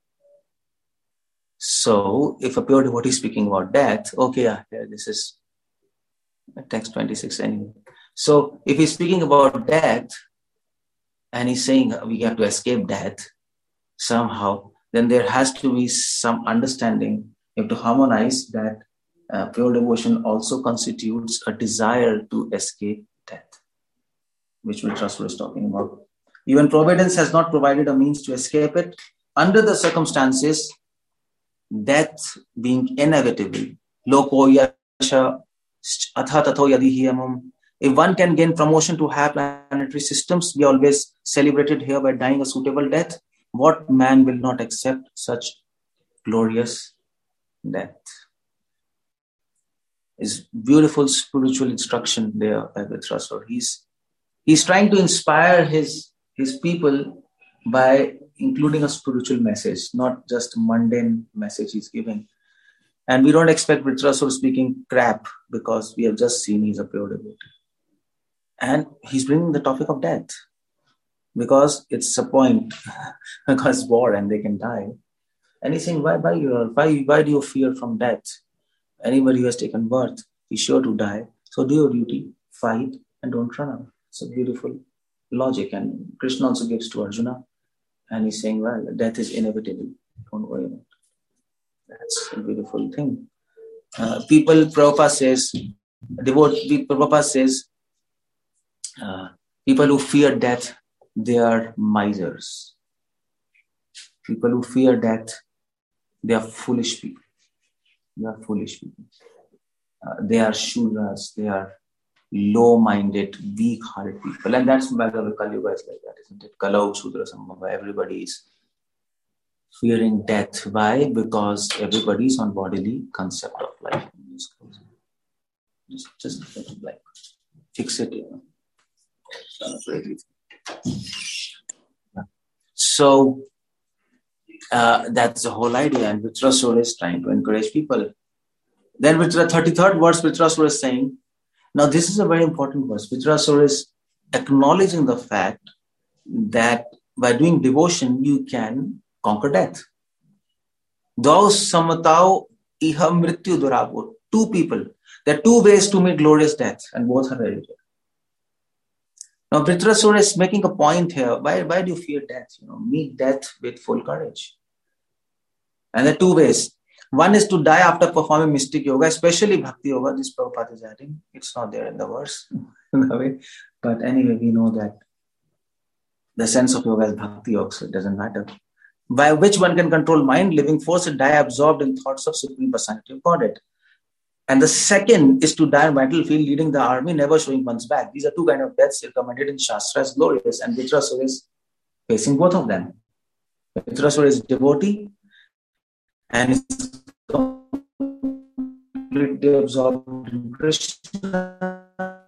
[SPEAKER 3] So, if a pure devotee is speaking about death, okay, yeah, here this is text twenty-six anyway. So, if he's speaking about death, and he's saying we have to escape death somehow, then there has to be some understanding. You have to harmonize that uh, pure devotion also constitutes a desire to escape death, which Vritrasura is talking about. Even providence has not provided a means to escape it. Under the circumstances, death being inevitable, loko yasha atha tatho yadi hiyamam. If one can gain promotion to higher planetary systems, be always celebrated here by dying a suitable death. What man will not accept such glorious death? Is beautiful spiritual instruction there by Vritrasura. He's he's trying to inspire his his people by including a spiritual message, not just a mundane message he's giving. And we don't expect Vritrasura speaking crap because we have just seen he's a pure devotee. And he's bringing the topic of death. Because it's a point, because war and they can die. And he's saying, why, why, you are, why, why do you fear from death? Anybody who has taken birth is sure to die. So do your duty, fight, and don't run out. It's a beautiful logic. And Krishna also gives to Arjuna. And he's saying, well, death is inevitable. Don't worry about it. That's a beautiful thing. Uh, people, Prabhupada says, devotee, Prabhupada says, uh, people who fear death, they are misers. People who fear death, they are foolish people. They are foolish people. Uh, they are shudras. They are low-minded, weak-hearted people. And that's why the Kali Yuga is like that, isn't it? Kalau Shudra Sambhava. Everybody is fearing death. Why? Because everybody is on bodily concept of life. Just, just like fix it, you know. So uh, that's the whole idea, and Vritrasura is trying to encourage people. Then with the thirty-third verse, Vritrasura is saying, now this is a very important verse. Vritrasura is acknowledging the fact that by doing devotion, you can conquer death. Thou samatao iha mrityu durabur. Two people. There are two ways to meet glorious death, and both are very rare. Now, Vritrasura is making a point here. Why, why do you fear death? You know, meet death with full courage. And there are two ways. One is to die after performing mystic yoga, especially Bhakti Yoga. This Prabhupada is adding. It's not there in the verse, in the way. But anyway, we know that the sense of yoga is Bhakti Yoga, so it doesn't matter. By which one can control mind, living force, and die absorbed in thoughts of Supreme Personality of Godhead. And the second is to die on battlefield, leading the army, never showing one's back. These are two kinds of deaths recommended in Shastra as glorious, and Vritrasura is facing both of them. Vritrasura is devotee and is completely absorbed in Krishna.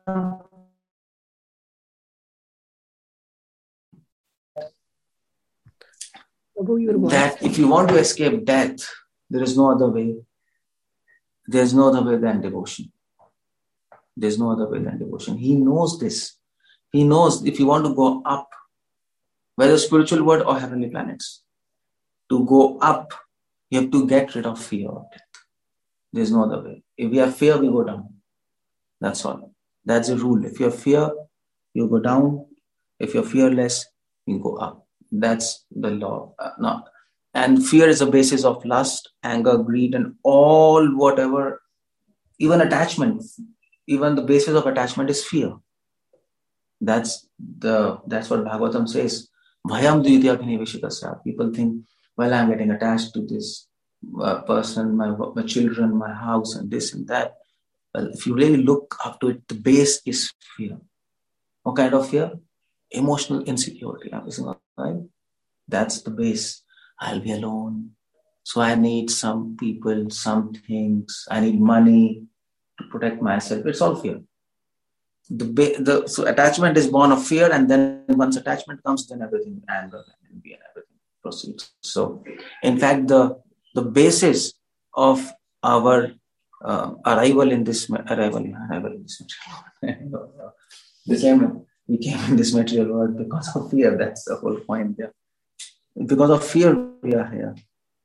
[SPEAKER 3] That if you want to escape death, there is no other way. There is no other way than devotion. There is no other way than devotion. He knows this. He knows if you want to go up, whether spiritual world or heavenly planets, to go up, you have to get rid of fear of death. There is no other way. If we have fear, we go down. That's all. That's the rule. If you have fear, you go down. If you're fearless, you go up. That's the law. Uh, no. And fear is the basis of lust, anger, greed, and all whatever, even attachment. Even the basis of attachment is fear. That's the that's what Bhagavatam says. Bhayam dvitya abhiniveshitasya. People think, well, I'm getting attached to this uh, person, my, my children, my house, and this and that. Well, if you really look up to it, the base is fear. What kind of fear? Emotional insecurity. Right? That's the base. I'll be alone. So I need some people, some things. I need money to protect myself. It's all fear. The, the So attachment is born of fear, and then once attachment comes, then everything, anger and envy and everything proceeds. So in fact, the, the basis of our uh, arrival in this, arrival, arrival in this material world. The same, we came in this material world because of fear. That's the whole point there. Because of fear, we are here.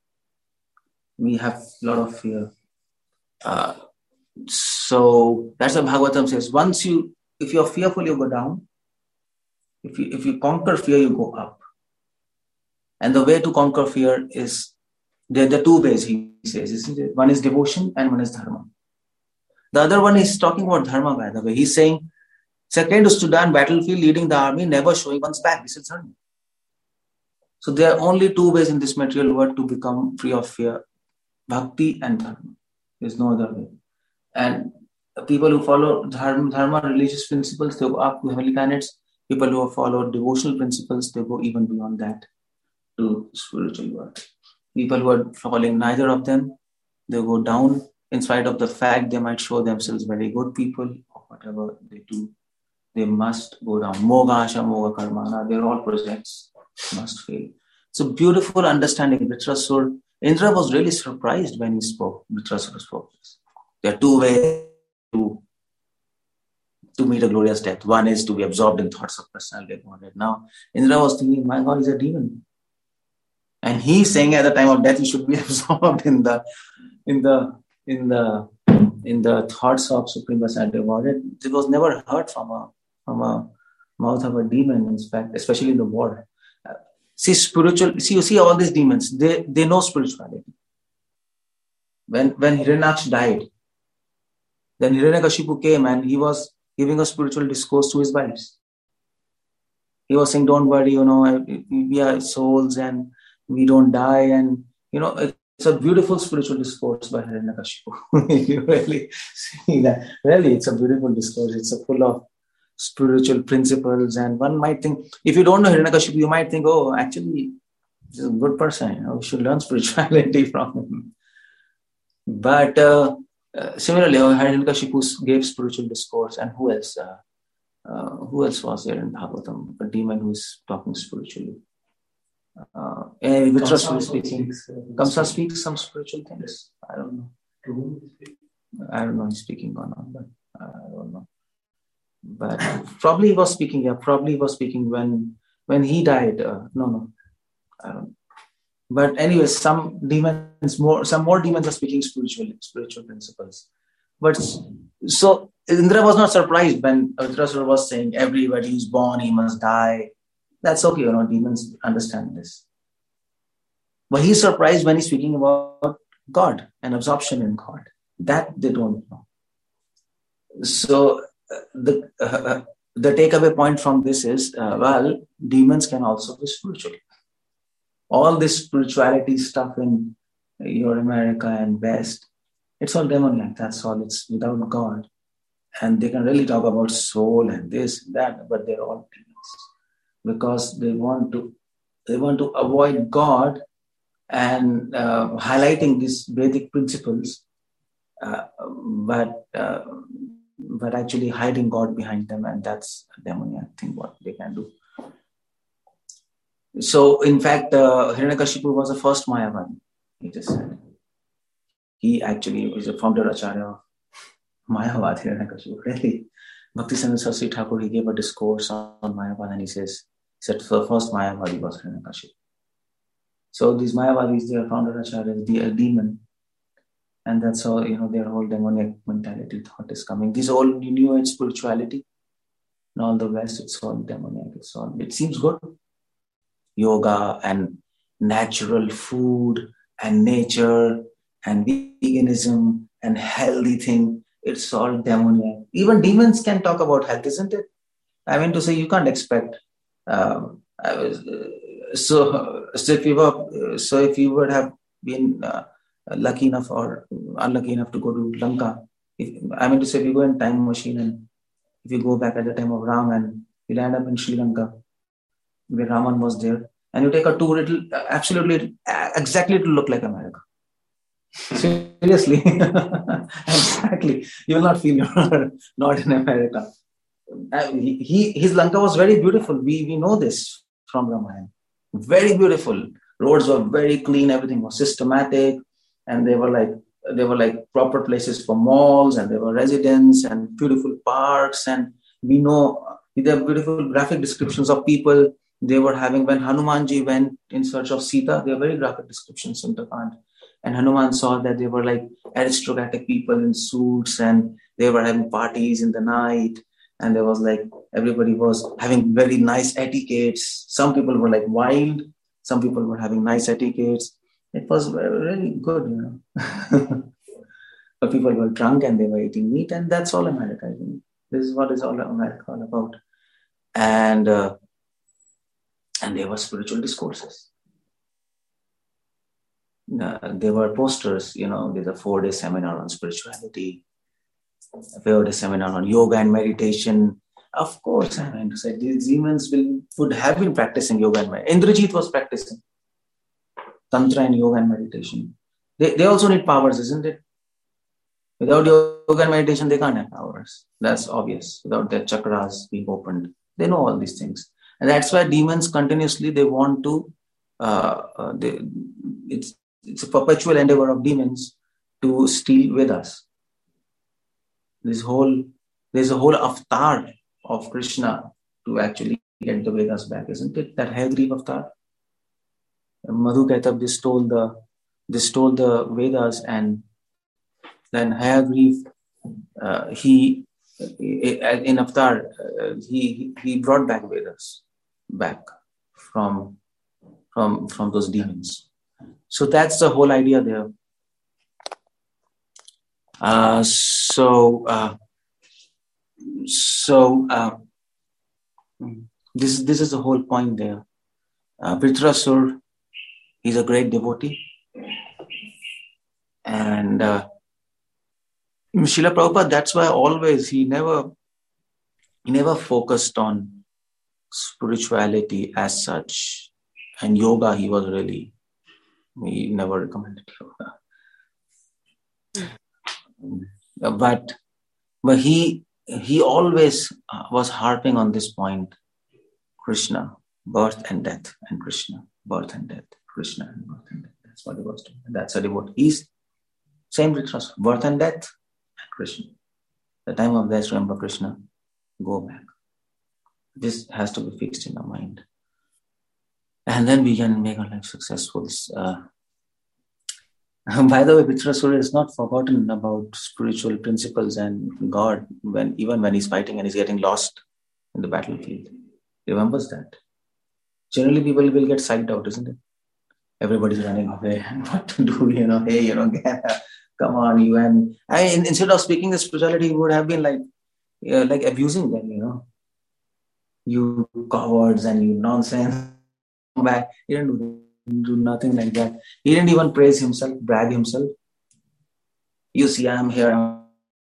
[SPEAKER 3] We have a lot of fear. Uh, so that's what Bhagavatam says. Once you, if you're fearful, you go down. If you, if you conquer fear, you go up. And the way to conquer fear is, there are the two ways, he says, isn't it? One is devotion and one is dharma. The other one is talking about dharma, by the way. He's saying, second is to die on battlefield, leading the army, never showing one's back. This is dharma. So there are only two ways in this material world to become free of fear: bhakti and dharma. There's no other way. And people who follow dharma, dharma religious principles, they go up to heavenly planets. People who follow devotional principles, they go even beyond that to spiritual world. People who are following neither of them, they go down in spite of the fact they might show themselves very good people or whatever they do. They must go down. Moga asha, moga karmana, they're all projects. Must fail. So beautiful understanding. Vritrasura, Indra was really surprised when he spoke. Vritrasura spoke. There are two ways to, to meet a glorious death. One is to be absorbed in thoughts of personality of Godhead. Now, Indra was thinking, my God, he's a demon. And he's saying at the time of death, he should be absorbed in the in the in the in the thoughts of Supreme Personality of Godhead. It was never heard from a from a mouth of a demon, in fact, especially in the war. See, spiritual, see, you see all these demons, they, they know spirituality. When, when Hiranyaksha died, then Hiranyakashipu came and he was giving a spiritual discourse to his wives. He was saying, don't worry, you know, we are souls and we don't die. And, you know, it's a beautiful spiritual discourse by Hiranyakashipu. You really see that. Really, it's a beautiful discourse. It's a full of spiritual principles, and one might think, if you don't know Hiranyakashipu, you might think, oh, actually, he's a good person, you know, we should learn spirituality from him. But uh, uh, similarly, Hiranyakashipu gave spiritual discourse, and who else? Uh, uh, who else was there in Bhagavatam? A demon who is talking spiritually. Uh, Vritrasura speaking. Kamsa speaks some spiritual things. I don't know. I don't know he's speaking or not, but uh, I don't know. But probably he was speaking, yeah, probably he was speaking when when he died. Uh, no, no, I don't know. But anyway, some demons, more, some more demons are speaking spiritual, spiritual principles. But so Indra was not surprised when Vritrasura was saying everybody is born, he must die. That's okay, you know, demons understand this. But he's surprised when he's speaking about God and absorption in God. That they don't know. So uh, the uh, the takeaway point from this is, uh, well, demons can also be spiritual. All this spirituality stuff in your America and West, it's all demoniac. That's all. It's without God. And they can really talk about soul and this and that, but they're all demons because they want to they want to avoid God and uh, highlighting these Vedic principles, uh, but uh, but actually hiding God behind them, and that's a demoniac thing. What they can do. So, in fact, uh, Hiranyakashipu was the first Mayavadi, he just said. He actually is a founder acharya of Mayavad, Hiranyakashipu. Really? Bhaktisaraswati Saraswati Thakur, he gave a discourse on Mayavad and he says, he said the first Mayavadi was Hiranyakashipu. So, these Mayavadis, they are founder acharyas, they are demon. And that's how, you know, their whole demoniac mentality thought is coming. This whole new age spirituality in all the West, it's all demoniac. It's all, it seems good. Yoga and natural food and nature and veganism and healthy thing, it's all demoniac. Even demons can talk about health, isn't it? I mean to say, you can't expect. Um, I was, uh, so, so if you were, uh, so if you would have been uh, lucky enough or unlucky enough to go to Lanka, if, I mean to say, if you go in time machine and if you go back at the time of Ram and you land up in Sri Lanka, where Raman was there, and you take a tour, it'll absolutely, exactly to look like America. Seriously. Exactly. You will not feel you're not in America. Uh, he, he, his Lanka was very beautiful. We, we know this from Ramayana. Very beautiful. Roads were very clean. Everything was systematic. And they were like, they were like proper places for malls, and there were residents and beautiful parks. And we know there are beautiful graphic descriptions of people they were having. When Hanumanji went in search of Sita, there are very graphic descriptions in the Kand. And Hanuman saw that they were like aristocratic people in suits, and they were having parties in the night. And there was like, everybody was having very nice etiquettes. Some people were like wild. Some people were having nice etiquettes. It was really good, you know. But people were drunk and they were eating meat, and that's all America. I think. This is what is all America all about. And uh, and there were spiritual discourses. Uh, there were posters, you know, there's a four-day seminar on spirituality, a four-day seminar on yoga and meditation. Of course, I mean to say, these demons will, would have been practicing yoga and meditation. Indrajit was practicing Tantra and yoga and meditation. They, they also need powers, isn't it? Without yoga and meditation, they can't have powers. That's obvious. Without their chakras being opened. They know all these things. And that's why demons continuously, they want to, uh, uh, they, it's, it's a perpetual endeavor of demons to steal Vedas. This whole, there's a whole avatar of Krishna to actually get the Vedas back, isn't it? That Hayagriva avatar. Madhu Kaitab, they stole the, they stole the Vedas, and then Hayagriv, uh, he, in avatar, uh, he, he brought back Vedas back from, from, from those demons. So that's the whole idea there. Uh, so, uh, so uh, this this is the whole point there. Uh, Vritrasura, he's a great devotee, and uh, Srila Prabhupada, that's why always he never he never focused on spirituality as such, and yoga. He was really he never recommended yoga. But but he he always was harping on this point: Krishna, birth and death, and Krishna, birth and death, Krishna and birth and death. That's what he was doing. And that's a devotee. He's same Vritrasura, birth and death. Krishna. The time of death, remember Krishna, go back. This has to be fixed in our mind. And then we can make our life successful. Uh, by the way, Vritrasura is not forgotten about spiritual principles and God, when even when he's fighting and he's getting lost in the battlefield. He remembers that. Generally, people will get psyched out, isn't it? Everybody's running away. What to do? You know, hey, you know, come on, you and I. Instead of speaking the spirituality, he would have been like, uh, like abusing them. You know, you cowards and you nonsense. Come back. He didn't do, do nothing like that. He didn't even praise himself, brag himself. You see, I'm here. I'm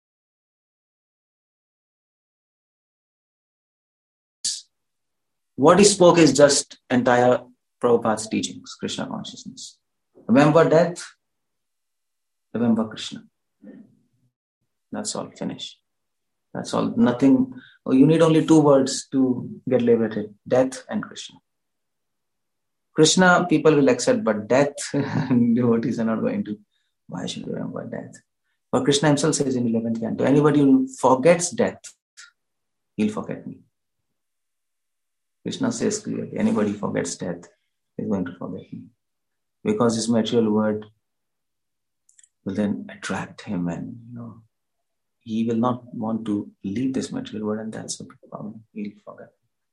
[SPEAKER 3] What he spoke is just entire Prabhupada's teachings, Krishna consciousness. Remember death, remember Krishna. That's all, finish. That's all, nothing. Oh, you need only two words to get liberated, death and Krishna. Krishna, people will accept, but death, devotees are not going to. Why should you remember death? But Krishna himself says in eleventh canto, anybody who forgets death, he'll forget me. Krishna says clearly, anybody who forgets death is going to forget me. Because this material world will then attract him, and you know, he will not want to leave this material world, and that's a big problem. He'll forget.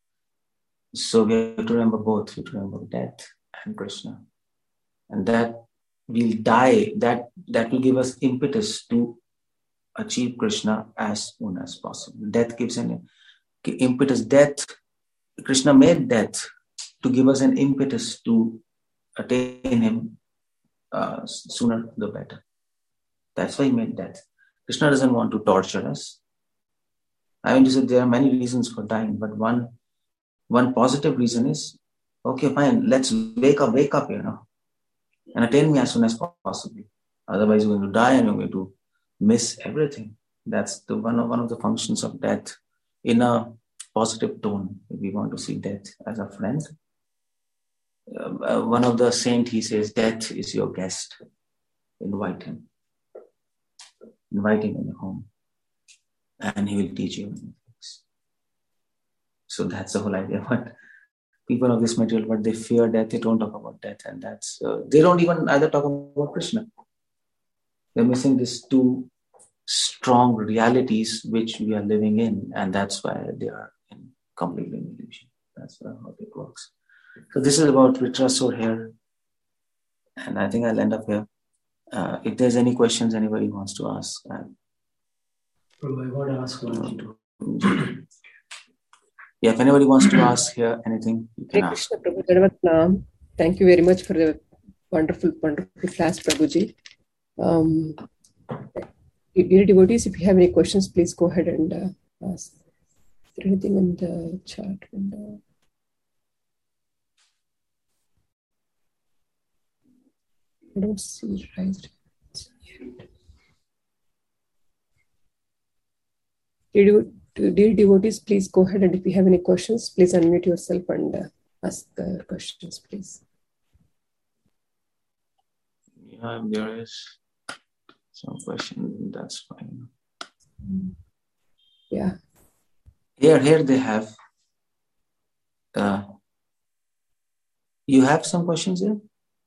[SPEAKER 3] So we have to remember both. We have to remember death and Krishna. And that we'll die, that, that will give us impetus to achieve Krishna as soon as possible. Death gives an impetus. Death, Krishna made death to give us an impetus to attain him uh, sooner the better. That's why he made death. Krishna doesn't want to torture us. I mean to say there are many reasons for dying, but one one positive reason is, okay, fine, let's wake up, wake up, you know, and attain me as soon as possible. Otherwise you're going to die and you're going to miss everything. That's the one of one of the functions of death in a positive tone. If we want to see death as a friend, uh, one of the saint, he says, death is your guest. Invite him. Invite him in your home, and he will teach you many things. So that's the whole idea. But people of this material, but they fear death. They don't talk about death, and that's uh, they don't even either talk about Krishna. They're missing these two strong realities which we are living in, and that's why they are in completely in illusion. That's uh, how it works. So this is about Vritrasura here, and I think I'll end up here. Uh, if there's any questions anybody wants to ask, uh,
[SPEAKER 5] Prabhu, I want to ask one or two.
[SPEAKER 3] Yeah, if anybody wants to ask here anything, you can
[SPEAKER 1] Hare
[SPEAKER 3] ask.
[SPEAKER 1] Krishna, Prabhu Dhanavad Naam. Thank you very much for the wonderful, wonderful class, Prabhuji. Um, dear devotees, if you have any questions, please go ahead and uh, ask. Is there anything in the chat window? I don't see raised hands yet. Dear, dear devotees, please go ahead, and if you have any questions, please unmute yourself and uh, ask uh, questions, please.
[SPEAKER 3] Yeah, if there is some question, that's fine.
[SPEAKER 1] Yeah.
[SPEAKER 3] Here, here they have. Uh, you have some questions here?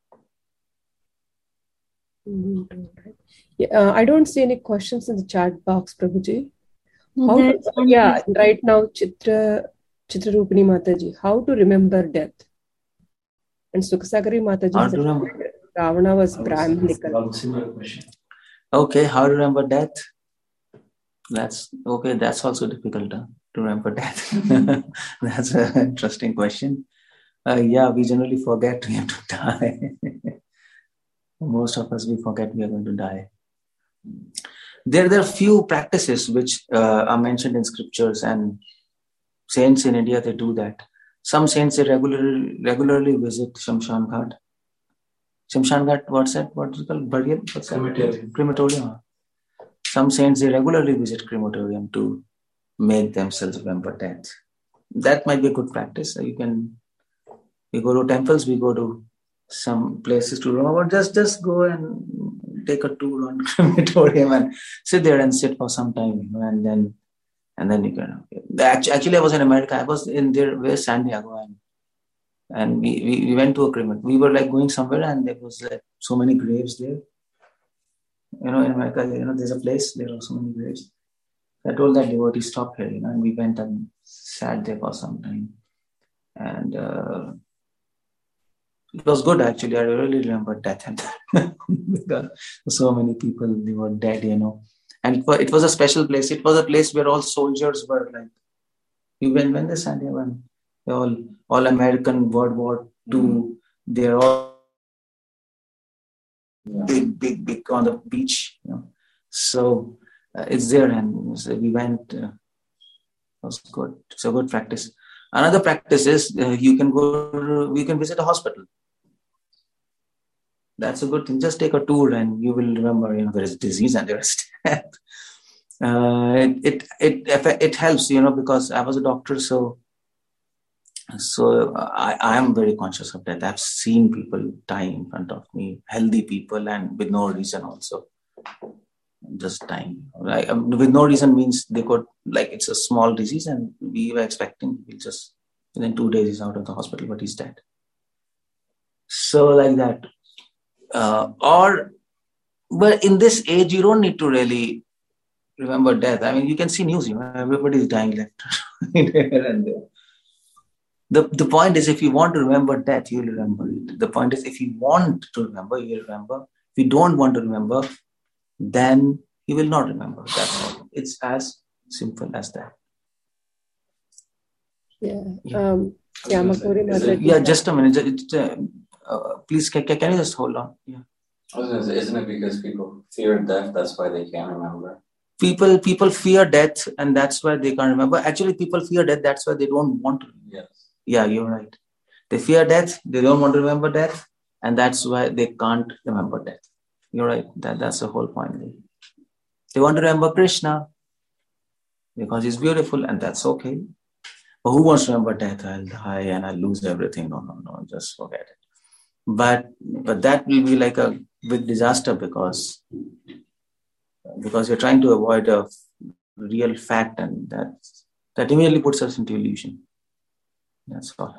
[SPEAKER 1] Yeah, uh, I don't see any questions in the chat box, Prabhuji.
[SPEAKER 4] No,
[SPEAKER 1] How
[SPEAKER 4] there's
[SPEAKER 1] to,
[SPEAKER 4] one
[SPEAKER 1] yeah,
[SPEAKER 4] question.
[SPEAKER 1] right now, Chitra, Chitra Rupini Mataji, how to remember death? And Sukhasagari Mataji
[SPEAKER 3] How
[SPEAKER 1] has
[SPEAKER 3] to remember?
[SPEAKER 1] said Ravana was
[SPEAKER 5] I was
[SPEAKER 1] Brahminical.
[SPEAKER 5] about a similar question.
[SPEAKER 3] Okay, how to remember death? That's okay. That's also difficult huh? to remember death. That's an interesting question. Uh, yeah, we generally forget we have to die. Most of us, we forget we are going to die. There, there are few practices which uh, are mentioned in scriptures, and saints in India, they do that. Some saints, they regularly, regularly visit Shamshan Ghat. Shamshan Ghat, what's that? What's it called? Burial? What's that?
[SPEAKER 5] Crematorium.
[SPEAKER 3] Crematorium. Some saints, they regularly visit crematorium to make themselves remember death. That might be a good practice. You can, we go to temples, we go to some places to remember. Just, just go and take a tour on crematorium and sit there and sit for some time, you know, and then and then you can. Okay. Actually, I was in America. I was in there, where's San Diego, and and we, we, we went to a crematorium. We were like going somewhere, and there was like so many graves there. You know, in America, you know, there's a place, there are so many graves. I told that devotee, stop here, you know, and we went and sat there for some time. And uh, it was good, actually. I really remember death and because so many people, they were dead, you know. And it was, it was a special place. It was a place where all soldiers were like, even when they sat there, when they all, all American World War Two, mm-hmm. They're all yeah. big, big, big on the beach, you know. So uh, it's there, and so we went. Uh, it was good. It's a good practice. Another practice is uh, you can go, you can visit a hospital. That's a good thing. Just take a tour, and you will remember, you know, there is disease and there is death. Uh, it, it it it helps, you know, because I was a doctor, so so I, I am very conscious of that. I've seen people die in front of me, healthy people, and with no reason also, just dying. Like, um, with no reason means they could, like, it's a small disease, and we were expecting he'll just within two days he's out of the hospital, but he's dead. So like that, uh, or but in this age you don't need to really remember death. I mean, you can see news, you know, everybody is dying left here and there. The, the point is, if you want to remember death, you'll remember it. The point is, if you want to remember, you'll remember. If you don't want to remember, then you will not remember. That's all. It's as simple as that.
[SPEAKER 1] Yeah. Yeah, um, yeah, Makuri,
[SPEAKER 3] yeah just a minute. Uh, uh, please, can, can you just hold on? Yeah.
[SPEAKER 6] Isn't it because people fear death, that's why they can't remember?
[SPEAKER 3] People people fear death, and that's why they can't remember. Actually, people fear death, that's why they don't want to.
[SPEAKER 6] Yes.
[SPEAKER 3] Yeah, you're right. They fear death, they don't want to remember death, and that's why they can't remember death. You're right. That, that's the whole point. They want to remember Krishna because he's beautiful, and that's okay. But who wants to remember death? I'll die and I'll lose everything. No, no, no, just forget it. But but that will be like a big disaster because because you're trying to avoid a real fact, and that that immediately puts us into illusion. That's all.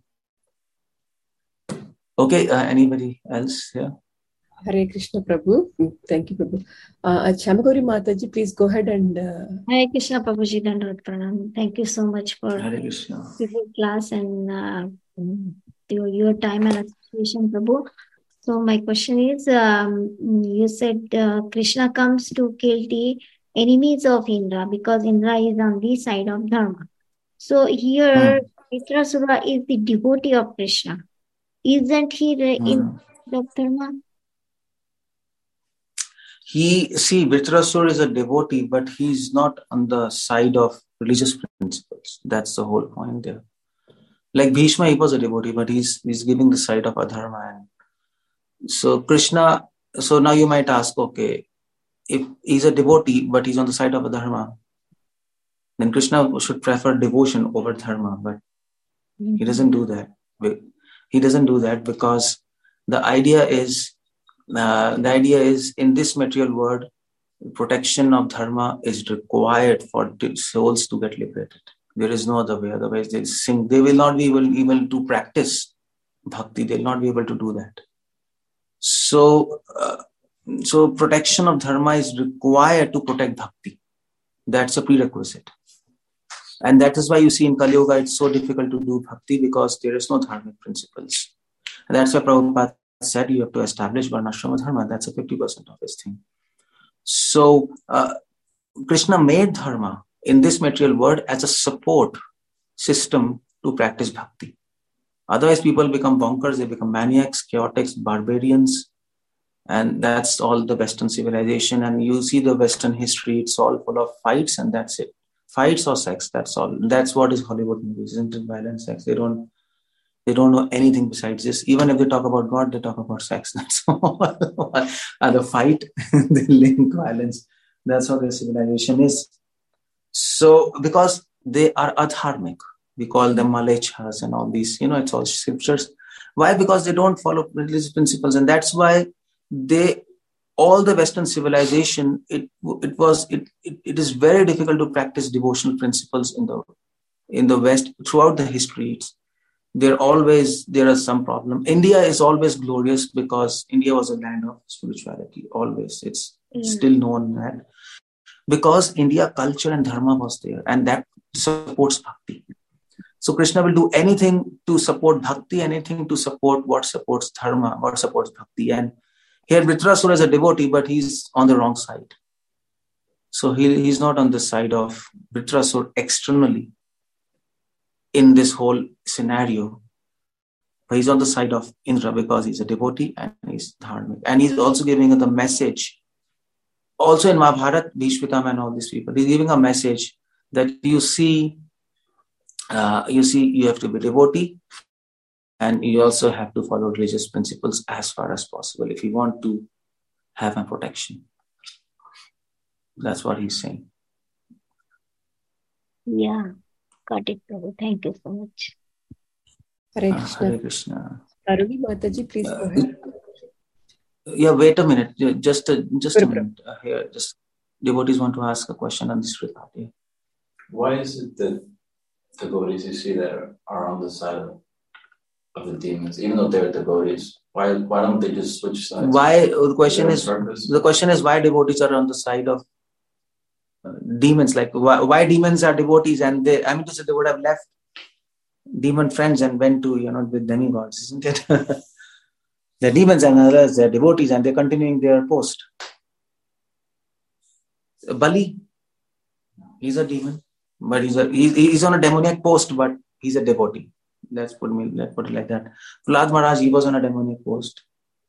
[SPEAKER 3] Okay, uh, anybody else here?
[SPEAKER 1] Hare Krishna Prabhu. Thank you, Prabhu. Uh, Shyamagauri Mataji, please go ahead and... Uh...
[SPEAKER 7] Hare Krishna Prabhuji, Dandavat Pranam. Thank you so much for
[SPEAKER 3] Hare Krishna.
[SPEAKER 7] the class and uh, your, your time and association, Prabhu. So my question is, um, you said uh, Krishna comes to kill the enemies of Indra because Indra is on the side of Dharma. So here, Vritrasura hmm. is the devotee of Krishna. Isn't he the hmm. in the Dharma?
[SPEAKER 3] He, see, Vritrasura is a devotee, but he's not on the side of religious principles. That's the whole point there. Like Bhishma, he was a devotee, but he's he's giving the side of adharma. And so Krishna, so now you might ask, okay, if he's a devotee, but he's on the side of adharma, then Krishna should prefer devotion over dharma, but mm-hmm. he doesn't do that. He doesn't do that because the idea is, Uh, the idea is in this material world, protection of dharma is required for souls to get liberated. There is no other way. Otherwise, they sing. They will not be able, able to practice bhakti. They will not be able to do that. So, uh, so protection of dharma is required to protect bhakti. That's a prerequisite. And that is why you see in Kali Yuga, it's so difficult to do bhakti because there is no dharmic principles. And that's why Prabhupada said you have to establish Varnashrama Dharma. That's a fifty percent of his thing. So uh, Krishna made dharma in this material world as a support system to practice bhakti. Otherwise people become bonkers, they become maniacs, chaotics, barbarians, and that's all the Western civilization. And you see the Western history, it's all full of fights, and that's it. Fights or sex, that's all. That's what is Hollywood movies, isn't it? Violence, sex. They don't They don't know anything besides this. Even if they talk about God, they talk about sex. That's all. Other fight, they link violence. That's how their civilization is. So, because they are adharmic, we call them malechas and all these, you know, it's all scriptures. Why? Because they don't follow religious principles. And that's why they all the Western civilization, it it was it, it it is very difficult to practice devotional principles in the in the West throughout the history. It's, there always there is some problem. India is always glorious because India was a land of spirituality. Always, it's mm. still known that because India culture and dharma was there, and that supports bhakti. So Krishna will do anything to support bhakti, anything to support what supports dharma, what supports bhakti. And here Vritrasura is a devotee, but he's on the wrong side. So he, he's not on the side of Vritrasura externally in this whole scenario. But he's on the side of Indra because he's a devotee and he's dharmic. And he's also giving the message. Also in Mahabharata, Bhishma and all these people, he's giving a message that you see, uh, you see, you have to be devotee, and you also have to follow religious principles as far as possible if you want to have a protection. That's what he's saying.
[SPEAKER 7] Yeah, got it, Prabhu. Thank you so much.
[SPEAKER 1] Hare
[SPEAKER 3] Uh,
[SPEAKER 1] Krishna.
[SPEAKER 3] Hare Krishna.
[SPEAKER 1] Aruni Mataji, please
[SPEAKER 3] Uh,
[SPEAKER 1] go ahead.
[SPEAKER 3] Yeah, wait a minute. Just a, just a
[SPEAKER 1] Sure,
[SPEAKER 3] minute. Uh, here, just devotees want to ask a question on this regard. Yeah.
[SPEAKER 6] Why is it that devotees you see that are on the side of, of the demons, even though they're devotees? Why why don't they just switch sides?
[SPEAKER 3] Why the question
[SPEAKER 6] Is
[SPEAKER 3] is
[SPEAKER 6] there a purpose?
[SPEAKER 3] the question is why devotees are on the side of uh, demons? Like why, why demons are devotees, and they I mean to say they would have left demon friends and went to you know with demigods, isn't it? They're demons and others, they're devotees, and they're continuing their post. Bali, he's a demon, but he's a he's, he's on a demoniac post, but he's a devotee. Let's put me let's put it like that. Prahlad Maharaj, he was on a demoniac post,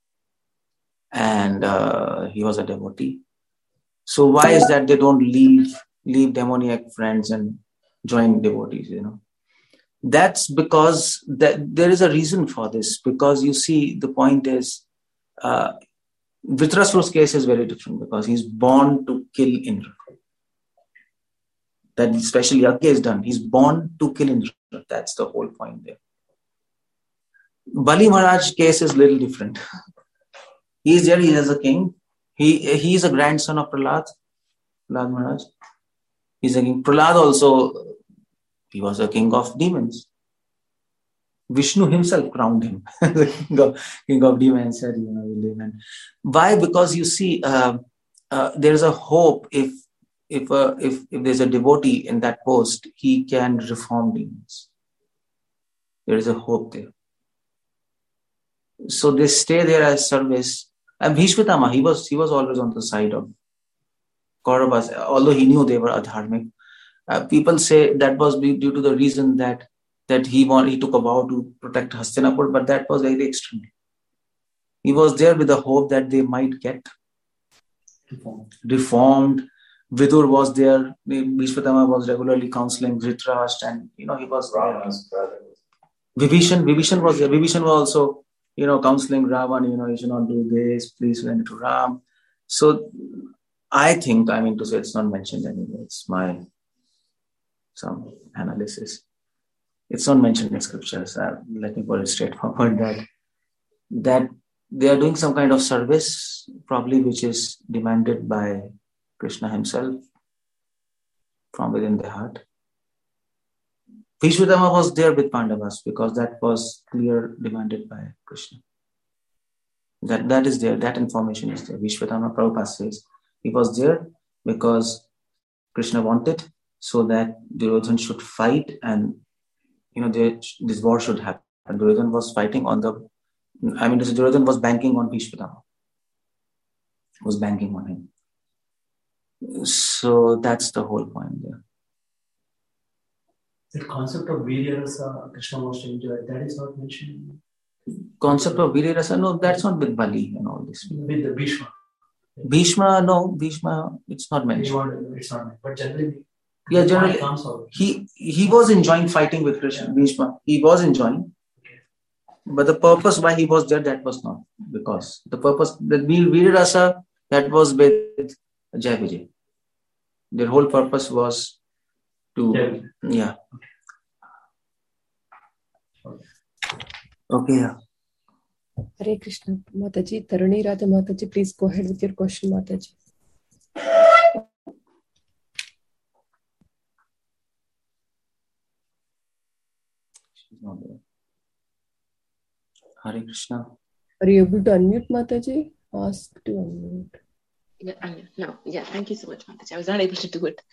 [SPEAKER 3] and uh, he was a devotee. So why is that they don't leave leave demoniac friends and join devotees? You know, that's because that there is a reason for this. Because you see, the point is, uh, Vritrasura's case is very different because he's born to kill Indra. That especially Yajna is done. He's born to kill Indra. That's the whole point there. Bali Maharaj's case is a little different. He's there, he is a king. He he is a grandson of Prahlad, Prahlad Maharaj. He's a king. Prahlad also, he was a king of demons. Vishnu himself crowned him the king of, king of demons. Said, you know, you live. And why? Because you see, uh, uh, there is a hope if if, uh, if if there's a devotee in that post, he can reform demons. There is a hope there. So they stay there as service. And Bhishma, he was he was always on the side of Kauravas, although he knew they were adharmic. Uh, people say that was due to the reason that that he want, he took a vow to protect Hastinapur, but that was very extreme. He was there with the hope that they might get reformed. reformed. Vidur was there. Bhishma was regularly counseling Dhritarashtra, and you know he was
[SPEAKER 6] Ravana's brother.
[SPEAKER 3] Vibhishan. Vibhishan was there. Vibhishan was also you know counseling Ravan. You know you should not do this. Please render to Ram. So I think I mean to say it's not mentioned anywhere. It's my some analysis. It's not mentioned in scriptures. Uh, let me put it straightforward that that they are doing some kind of service, probably which is demanded by Krishna himself from within the heart. Vishwadama was there with Pandavas because that was clear demanded by Krishna. That that is there. That information is there. Vishwadama Prabhupada says he was there because Krishna wanted so that Duryodhana should fight and you know, they, this war should happen. And Duryodhana was fighting on the, I mean, Duryodhana was banking on Bhishma. Was banking on him. So that's the whole point there.
[SPEAKER 5] The concept of Virya Rasa Krishna wants to enjoy, that is not mentioned.
[SPEAKER 3] Concept of Virya Rasa, no, that's not with Bali and all this.
[SPEAKER 5] With the Bhishma.
[SPEAKER 3] Bhishma, no, Bhishma, it's not mentioned.
[SPEAKER 5] It's not mentioned. But generally,
[SPEAKER 3] Yeah, generally, he he was enjoying fighting with Krishna, yeah. Bhishma. He was enjoying. Okay. But the purpose why he was there, that was not. Because the purpose, the Virya Rasa, that was with Jai Vijay. Their whole purpose was to, yeah. yeah.
[SPEAKER 5] Okay.
[SPEAKER 3] Okay, yeah.
[SPEAKER 1] Hare Krishna, Mataji. Tarani Radha Mataji, please go ahead with your question, Mataji.
[SPEAKER 3] She's not there. Hare Krishna.
[SPEAKER 1] Are you able to unmute, Mataji? Ask to unmute.
[SPEAKER 8] Yeah, I'm, no, yeah, thank you so much, Mataji. I was not able to do it.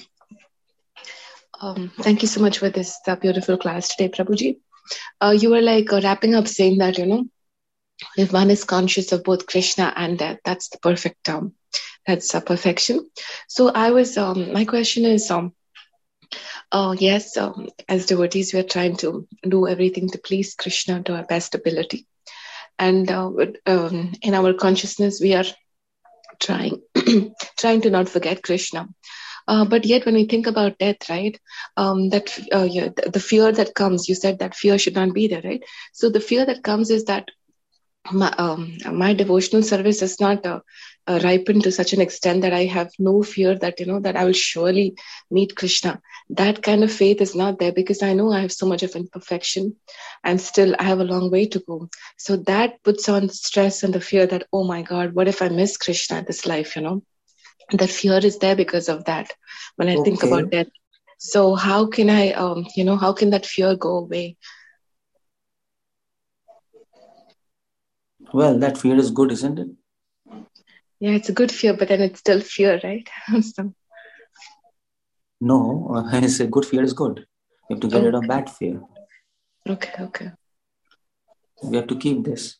[SPEAKER 8] Um, thank you so much for this uh, beautiful class today, Prabhuji. Uh, you were like uh, wrapping up saying that, you know, if one is conscious of both Krishna and death, that's the perfect term. Um, that's uh, perfection. So I was, um, my question is, um, uh, yes, um, as devotees, we are trying to do everything to please Krishna to our best ability. And uh, um, in our consciousness, we are trying trying to not forget Krishna. Uh, but yet when we think about death, right, um, that uh, yeah, the, the fear that comes, you said that fear should not be there, right? So the fear that comes is that my, um, my devotional service is not uh, uh, ripened to such an extent that I have no fear that, you know, that I will surely meet Krishna. That kind of faith is not there because I know I have so much of imperfection and still I have a long way to go. So that puts on stress and the fear that, oh my God, what if I miss Krishna in this life, you know? That fear is there because of that when I okay. think about death. So how can I, um, you know, how can that fear go away?
[SPEAKER 3] Well, that fear is good, isn't it?
[SPEAKER 8] Yeah, it's a good fear, but then it's still fear, right? so.
[SPEAKER 3] No, uh, it's a good fear is good. You have to get okay. rid of bad fear.
[SPEAKER 8] Okay, okay.
[SPEAKER 3] We have to keep this.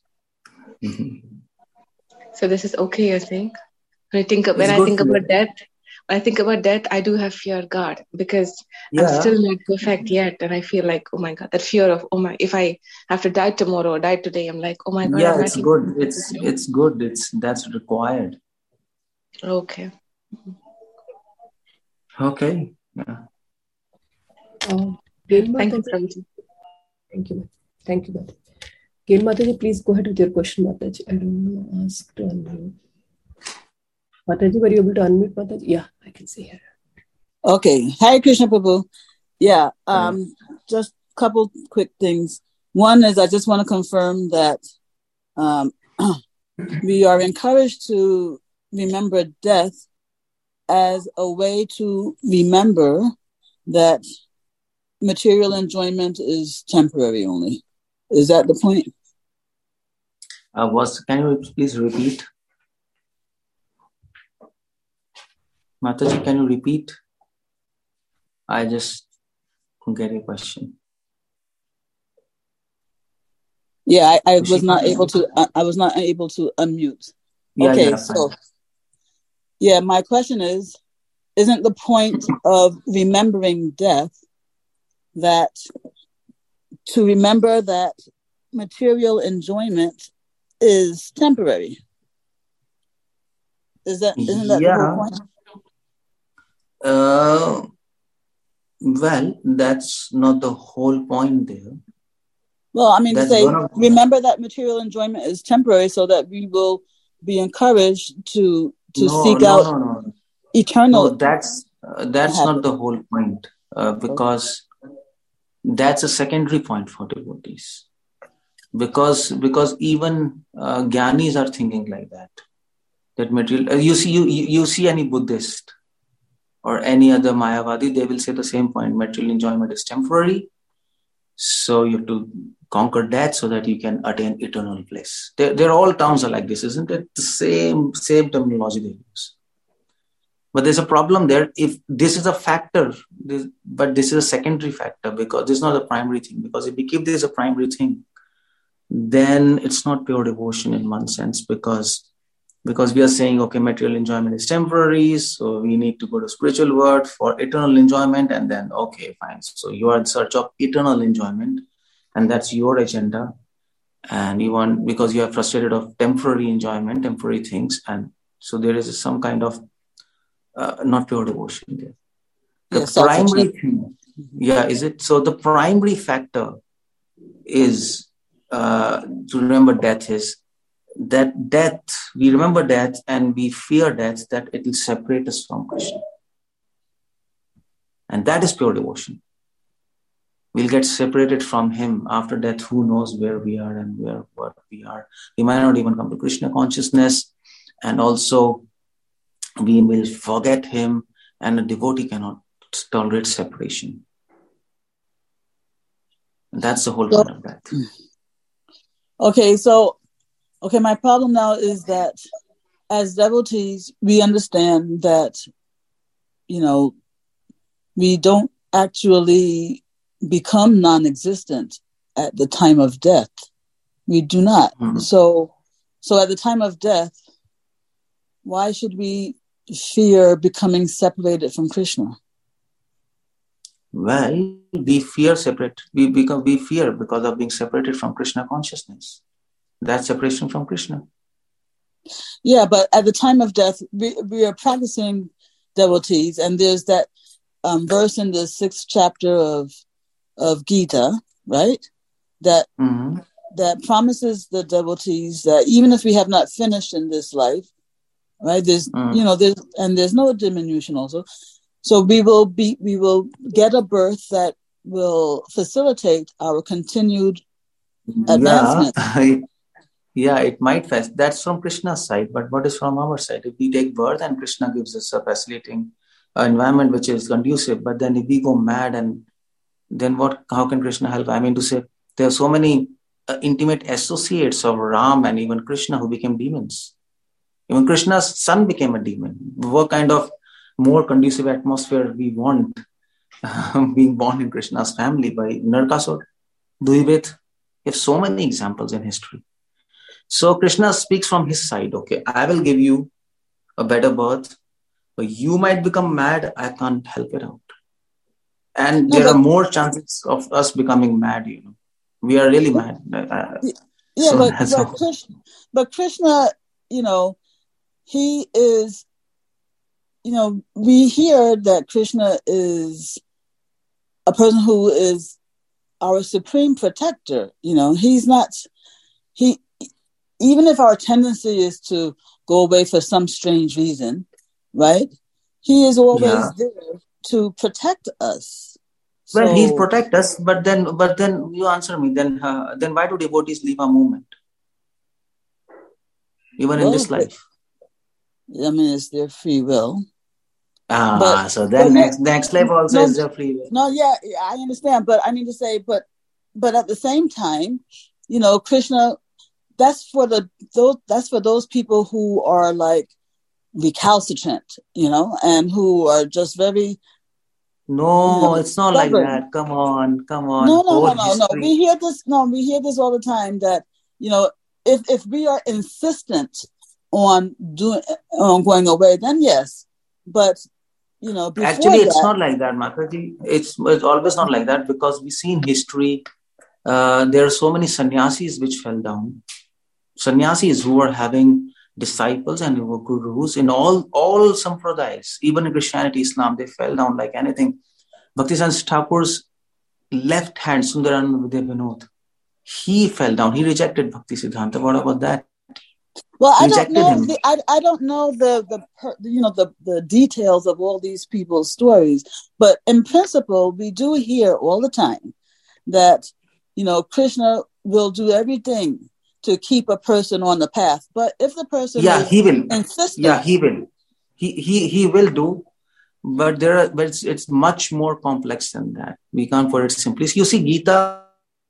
[SPEAKER 8] So this is okay, you're saying? When I think, when I think about death, when I think about death, I do have fear of God because yeah. I'm still not perfect yet. And I feel like, oh my God, that fear of, oh my, if I have to die tomorrow or die today, I'm like, oh my God.
[SPEAKER 3] Yeah, it's good. It's it's good. It's that's required.
[SPEAKER 8] Okay.
[SPEAKER 3] Okay. Yeah.
[SPEAKER 1] Uh,
[SPEAKER 8] Thank you, Prabhuji.
[SPEAKER 1] Thank you. Thank you, Mataji. Gail Mataji, please go ahead with your question, Mataji. I don't know. Ask to unmute. Mataji, were you able to unmute, Mataji? Yeah, I can see her.
[SPEAKER 9] Okay. Hare Krishna, Prabhu. Yeah, um, just a couple quick things. One is I just want to confirm that um, we are encouraged to remember death as a way to remember that material enjoyment is temporary only. Is that the point?
[SPEAKER 3] Uh, was can you please repeat? Mataji, can you repeat? I just get a question.
[SPEAKER 9] Yeah, I, I was not able to. I, I was not able to unmute.
[SPEAKER 3] Yeah,
[SPEAKER 9] okay,
[SPEAKER 3] yeah,
[SPEAKER 9] so yeah, my question is: isn't the point of remembering death that to remember that material enjoyment is temporary? Is that isn't that
[SPEAKER 3] yeah.
[SPEAKER 9] the whole point?
[SPEAKER 3] Uh, well, that's not the whole point there.
[SPEAKER 9] Well, I mean,
[SPEAKER 3] that's
[SPEAKER 9] to say,
[SPEAKER 3] of-
[SPEAKER 9] remember that material enjoyment is temporary so that we will be encouraged to to
[SPEAKER 3] no,
[SPEAKER 9] seek
[SPEAKER 3] no,
[SPEAKER 9] out
[SPEAKER 3] no, no.
[SPEAKER 9] eternal.
[SPEAKER 3] No, that's uh, that's
[SPEAKER 9] happen.
[SPEAKER 3] not the whole point uh, because that's a secondary point for devotees. Because because even uh, Gyanis are thinking like that. That material, uh, you see, you you see any Buddhist or any other Mayavadi, they will say the same point: material enjoyment is temporary. So you have to conquer death so that you can attain eternal bliss. They're, they're all terms are like this, isn't it? The same same terminology they use. But there's a problem there. If this is a factor, this, but this is a secondary factor because this is not a primary thing. Because if we keep this a primary thing, then it's not pure devotion in one sense because because we are saying, okay, material enjoyment is temporary, so we need to go to spiritual world for eternal enjoyment, and then, okay, fine. So you are in search of eternal enjoyment, and that's your agenda. And you want, because you are frustrated of temporary enjoyment, temporary things, and so there is some kind of uh, not pure devotion there. The
[SPEAKER 9] yes,
[SPEAKER 3] primary thing, yeah, is it? So the primary factor is uh, to remember death is that death, we remember death and we fear death, that it will separate us from Krishna. And that is pure devotion. we'll get separated from him. After death, who knows where we are and where what we are. We might not even come to Krishna consciousness, and also we will forget him, and a devotee cannot tolerate separation. And that's the whole
[SPEAKER 9] So,
[SPEAKER 3] point of that.
[SPEAKER 9] okay, so, okay, my problem now is that as devotees, we understand that, you know, we don't actually become non-existent at the time of death. We do not. Mm-hmm. So, so at the time of death, why should we fear becoming separated from Krishna?
[SPEAKER 3] Well, we fear separate. We become we fear because of being separated from Krishna consciousness. That's separation from Krishna.
[SPEAKER 9] Yeah, but at the time of death, we, we are practicing devotees, and there's that um, verse in the sixth chapter of of Gita, right? That
[SPEAKER 3] mm-hmm.
[SPEAKER 9] that promises the devotees that even if we have not finished in this life, right? There's mm. you know there's and there's no diminution also. So we will be we will get a birth that will facilitate our continued advancement.
[SPEAKER 3] Yeah. Yeah, it might fast. That's from Krishna's side, but what is from our side? If we take birth and Krishna gives us a facilitating uh, environment which is conducive, but then if we go mad, and then what? How can Krishna help? I mean to say, there are so many uh, intimate associates of Ram and even Krishna who became demons. Even Krishna's son became a demon. What kind of more conducive atmosphere we want uh, being born in Krishna's family by Narakasur, Duivit? We have so many examples in history. So Krishna speaks from his side. Okay, I will give you a better birth, but you might become mad. I can't help it out. And no, there but, are more chances of us becoming mad, you know. We are really mad. Uh,
[SPEAKER 9] yeah, so but, but, Krishna, but Krishna, you know, he is, you know, we hear that Krishna is a person who is our supreme protector. You know, he's not, he, even if our tendency is to go away for some strange reason, right? He is always yeah. there to protect us.
[SPEAKER 3] Well, so, he's protect us, but then, but then you answer me. Then, uh, then why do devotees leave a movement, even well, in this life?
[SPEAKER 9] I mean, it's their free will.
[SPEAKER 3] Ah, but, so then next no, next life also no, is their free will.
[SPEAKER 9] No, yeah, I understand, but I mean to say, but but at the same time, you know, Krishna. That's for the those. That's for those people who are like recalcitrant, you know, and who are just very.
[SPEAKER 3] No, you know, it's not stubborn. Like that. Come on, come on.
[SPEAKER 9] No, no, no, no, no. We hear this. No, we hear this all the time. That you know, if if we are insistent on doing on going away, then yes. But you know,
[SPEAKER 3] actually, it's
[SPEAKER 9] that,
[SPEAKER 3] not like that, Mataji. It's it's always not like that because we see in history uh, there are so many sannyasis which fell down. Sannyasis who were having disciples and who were gurus in all, all sampradayas, even in Christianity, Islam, they fell down like anything. Bhaktisiddhanta Thakur's left hand, Sundarananda Vidya Vinod, he fell down. He rejected Bhaktisiddhanta. What about that?
[SPEAKER 9] Well, I don't know. The, I I don't know the the you know the the details of all these people's stories, but in principle, we do hear all the time that you know Krishna will do everything to keep a person on the path. But if the person
[SPEAKER 3] yeah,
[SPEAKER 9] is
[SPEAKER 3] he will.
[SPEAKER 9] insistent,
[SPEAKER 3] yeah, he will. He he he will do, but there are but it's, it's much more complex than that. We can't put it simply. You see, Gita,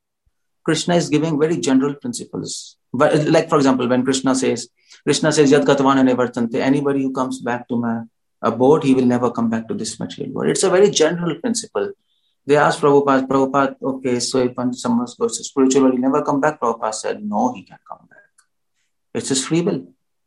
[SPEAKER 3] Krishna is giving very general principles. But like for example, when Krishna says, Krishna says, Yad Katavana Nevartante, anybody who comes back to my abode, he will never come back to this material world. It's a very general principle. They asked Prabhupada, Prabhupada, okay, so if someone goes to spiritual world, he never come back. Prabhupada said, no, he can come back. It's his free will.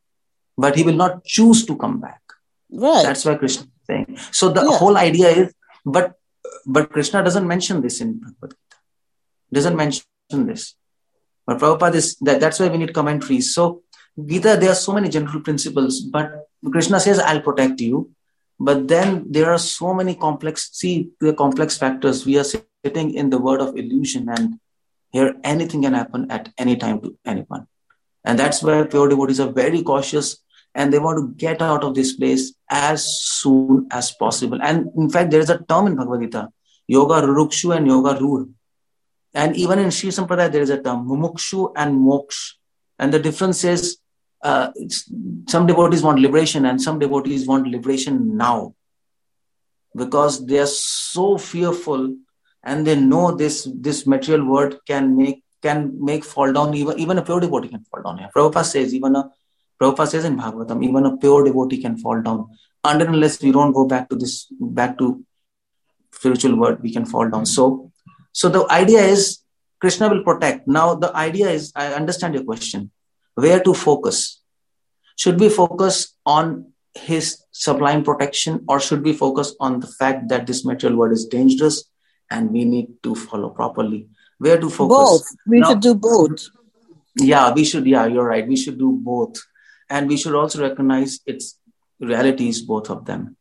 [SPEAKER 3] But he will not choose to come back.
[SPEAKER 9] Right.
[SPEAKER 3] That's why Krishna is saying. So the yeah. whole idea is, but but Krishna doesn't mention this in Bhagavad Gita. Doesn't mention this. But Prabhupada is, that, that's why we need commentaries. So Gita, there are so many general principles, but Krishna says, I'll protect you. But then there are so many complex, see the complex factors. We are sitting in the world of illusion, and here anything can happen at any time to anyone. And that's why pure devotees are very cautious and they want to get out of this place as soon as possible. And in fact, there is a term in Bhagavad Gita, Yoga Rurukshu and Yoga Rur. And even in Sri Sampradaya, there is a term, Mumukshu and Moksha. And the difference is, uh, some devotees want liberation and some devotees want liberation now. Because they are so fearful and they know this, this material world can make can make fall down, even, even a pure devotee can fall down. Yeah. Prabhupada says, even a Prabhupada says in Bhagavatam, even a pure devotee can fall down. Until unless we don't go back to this, back to spiritual world, we can fall down. So, so the idea is Krishna will protect. Now the idea is, I understand your question, where to focus? Should we focus on his sublime protection, or should we focus on the fact that this material world is dangerous and we need to follow properly? Where to focus?
[SPEAKER 9] Both. We
[SPEAKER 3] now,
[SPEAKER 9] should do both.
[SPEAKER 3] Yeah, we should. Yeah, you're right. We should do both. And we should also recognize its realities, both of them.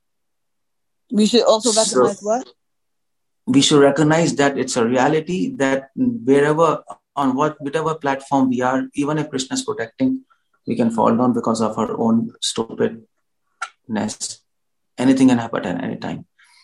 [SPEAKER 9] We should also recognize
[SPEAKER 3] so,
[SPEAKER 9] what?
[SPEAKER 3] We should recognize that it's a reality that wherever, on what, whatever platform we are, even if Krishna is protecting, we can fall down because of our own stupidness. Anything can happen at any time.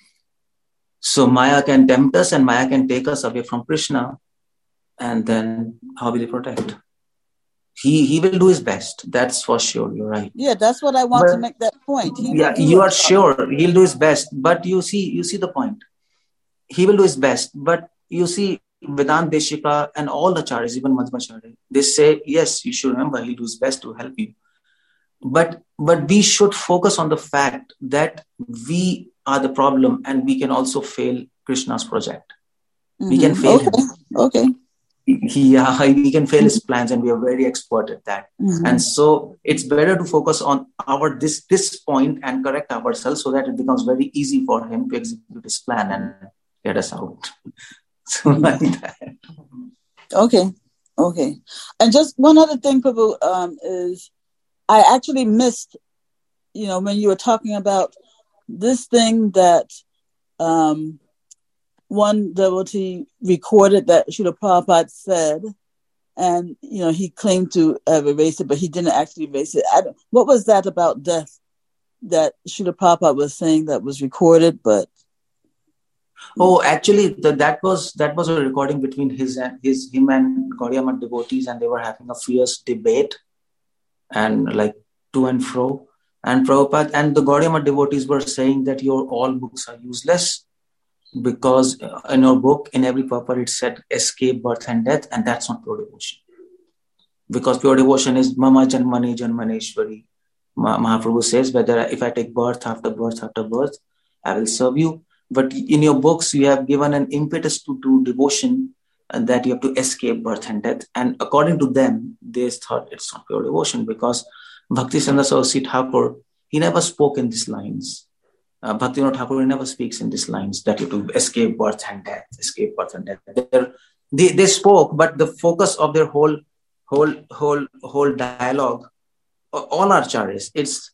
[SPEAKER 3] So Maya can tempt us and Maya can take us away from Krishna. And then how will he protect? He he will do his best. That's for sure. You're right.
[SPEAKER 9] Yeah, that's what I want
[SPEAKER 3] but,
[SPEAKER 9] to make that point. He
[SPEAKER 3] yeah, you are sure he'll do his best. But you see, you see the point. He will do his best. But you see, Vedanta Deshika and all the acharyas, even Madhvacharya, they say, yes, you should remember he'll do his best to help you. But but we should focus on the fact that we are the problem and we can also fail Krishna's project. Mm-hmm. We can fail
[SPEAKER 9] okay.
[SPEAKER 3] him.
[SPEAKER 9] Okay.
[SPEAKER 3] He, uh, we can fail his plans and we are very expert at that.
[SPEAKER 9] Mm-hmm.
[SPEAKER 3] And so it's better to focus on our this this point and correct ourselves so that it becomes very easy for him to execute his plan and get us out. So like that.
[SPEAKER 9] Okay. Okay. And just one other thing, Prabhu, um, is I actually missed, you know, when you were talking about this thing that um, one devotee recorded that Srila Prabhupada said, and, you know, he claimed to have erased it, but he didn't actually erase it. I don't, what was that about death that Srila Prabhupada was saying that was recorded, but...
[SPEAKER 3] Oh, actually, the, that was that was a recording between his and his him and Gaudiya Math devotees, and they were having a fierce debate, and like to and fro. And Prabhupada and the Gaudiya Math devotees were saying that your all books are useless because in your book, in every purport, it said escape birth and death, and that's not pure devotion. Because pure devotion is Mama Janmani Janmaneshwari. Mahaprabhu says, whether if I take birth after birth after birth, I will serve you. But in your books, you have given an impetus to do devotion and that you have to escape birth and death. And according to them, they thought it's not pure devotion because Bhaktisiddhanta Saraswati Thakur, he never spoke in these lines. Uh, Bhaktivinoda Thakur, he never speaks in these lines that you have to escape birth and death, escape birth and death. They, they spoke, but the focus of their whole, whole, whole, whole dialogue, all our acharyas, it's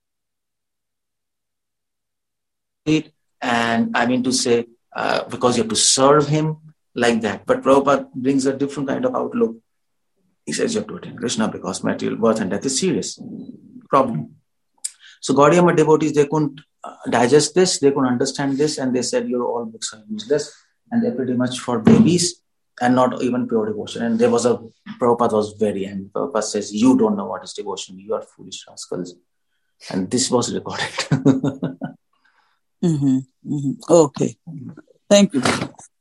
[SPEAKER 3] and I mean to say, uh, because you have to serve him like that. But Prabhupada brings a different kind of outlook. He says you have to attain Krishna because material birth and death is serious problem. So Gaudiya Math devotees, they couldn't uh, digest this, they couldn't understand this, and they said your all books are useless and they're pretty much for babies and not even pure devotion. And there was a, Prabhupada was very angry. Prabhupada says, you don't know what is devotion, you are foolish rascals. And this was recorded.
[SPEAKER 9] Mm-hmm, mm-hmm. Okay. Thank you.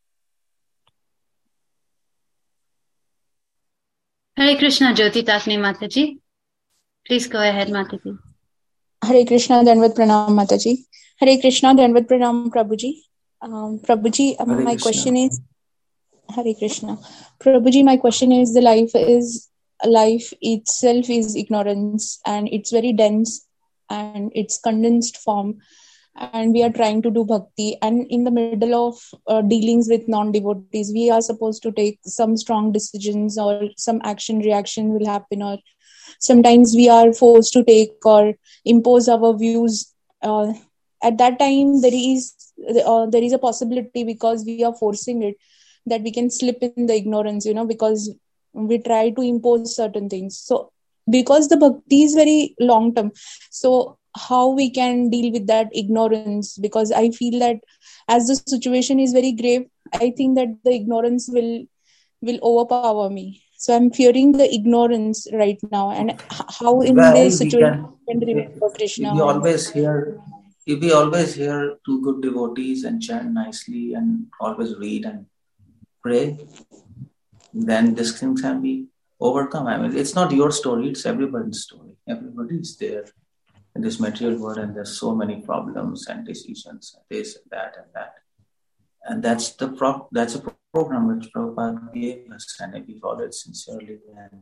[SPEAKER 4] Hare Krishna, Jyoti Takne Mataji. Please go ahead, Mataji.
[SPEAKER 10] Hare Krishna, Dandavat Pranam Mataji. Hare Krishna, Dandavat Pranam Prabhuji. Um, Prabhuji, um, my Krishna. question is, Hare Krishna. Prabhuji, my question is, the life is, life itself is ignorance and it's very dense and it's condensed form. And we are trying to do bhakti, and in the middle of uh, dealings with non-devotees, we are supposed to take some strong decisions or some action reaction will happen, or sometimes we are forced to take or impose our views. Uh, at that time, there is uh, there is a possibility, because we are forcing it, that we can slip in the ignorance, you know, because we try to impose certain things. So because the bhakti is very long term, so how we can deal with that ignorance, because I feel that as the situation is very grave, I think that the ignorance will will overpower me. So I'm fearing the ignorance right now, and h- how in
[SPEAKER 3] Well,
[SPEAKER 10] this
[SPEAKER 3] we
[SPEAKER 10] situation
[SPEAKER 3] can,
[SPEAKER 10] can
[SPEAKER 3] if,
[SPEAKER 10] remember
[SPEAKER 3] if
[SPEAKER 10] Krishna.
[SPEAKER 3] we
[SPEAKER 10] And
[SPEAKER 3] always hear, if we always hear two good devotees and chant nicely and always read and pray, then this thing can be overcome. I mean, it's not your story, it's everybody's story. Everybody's there in this material world, and there's so many problems and decisions, and this and that and that. And that's the pro- that's a program which Prabhupada gave us, and if we follow it sincerely, then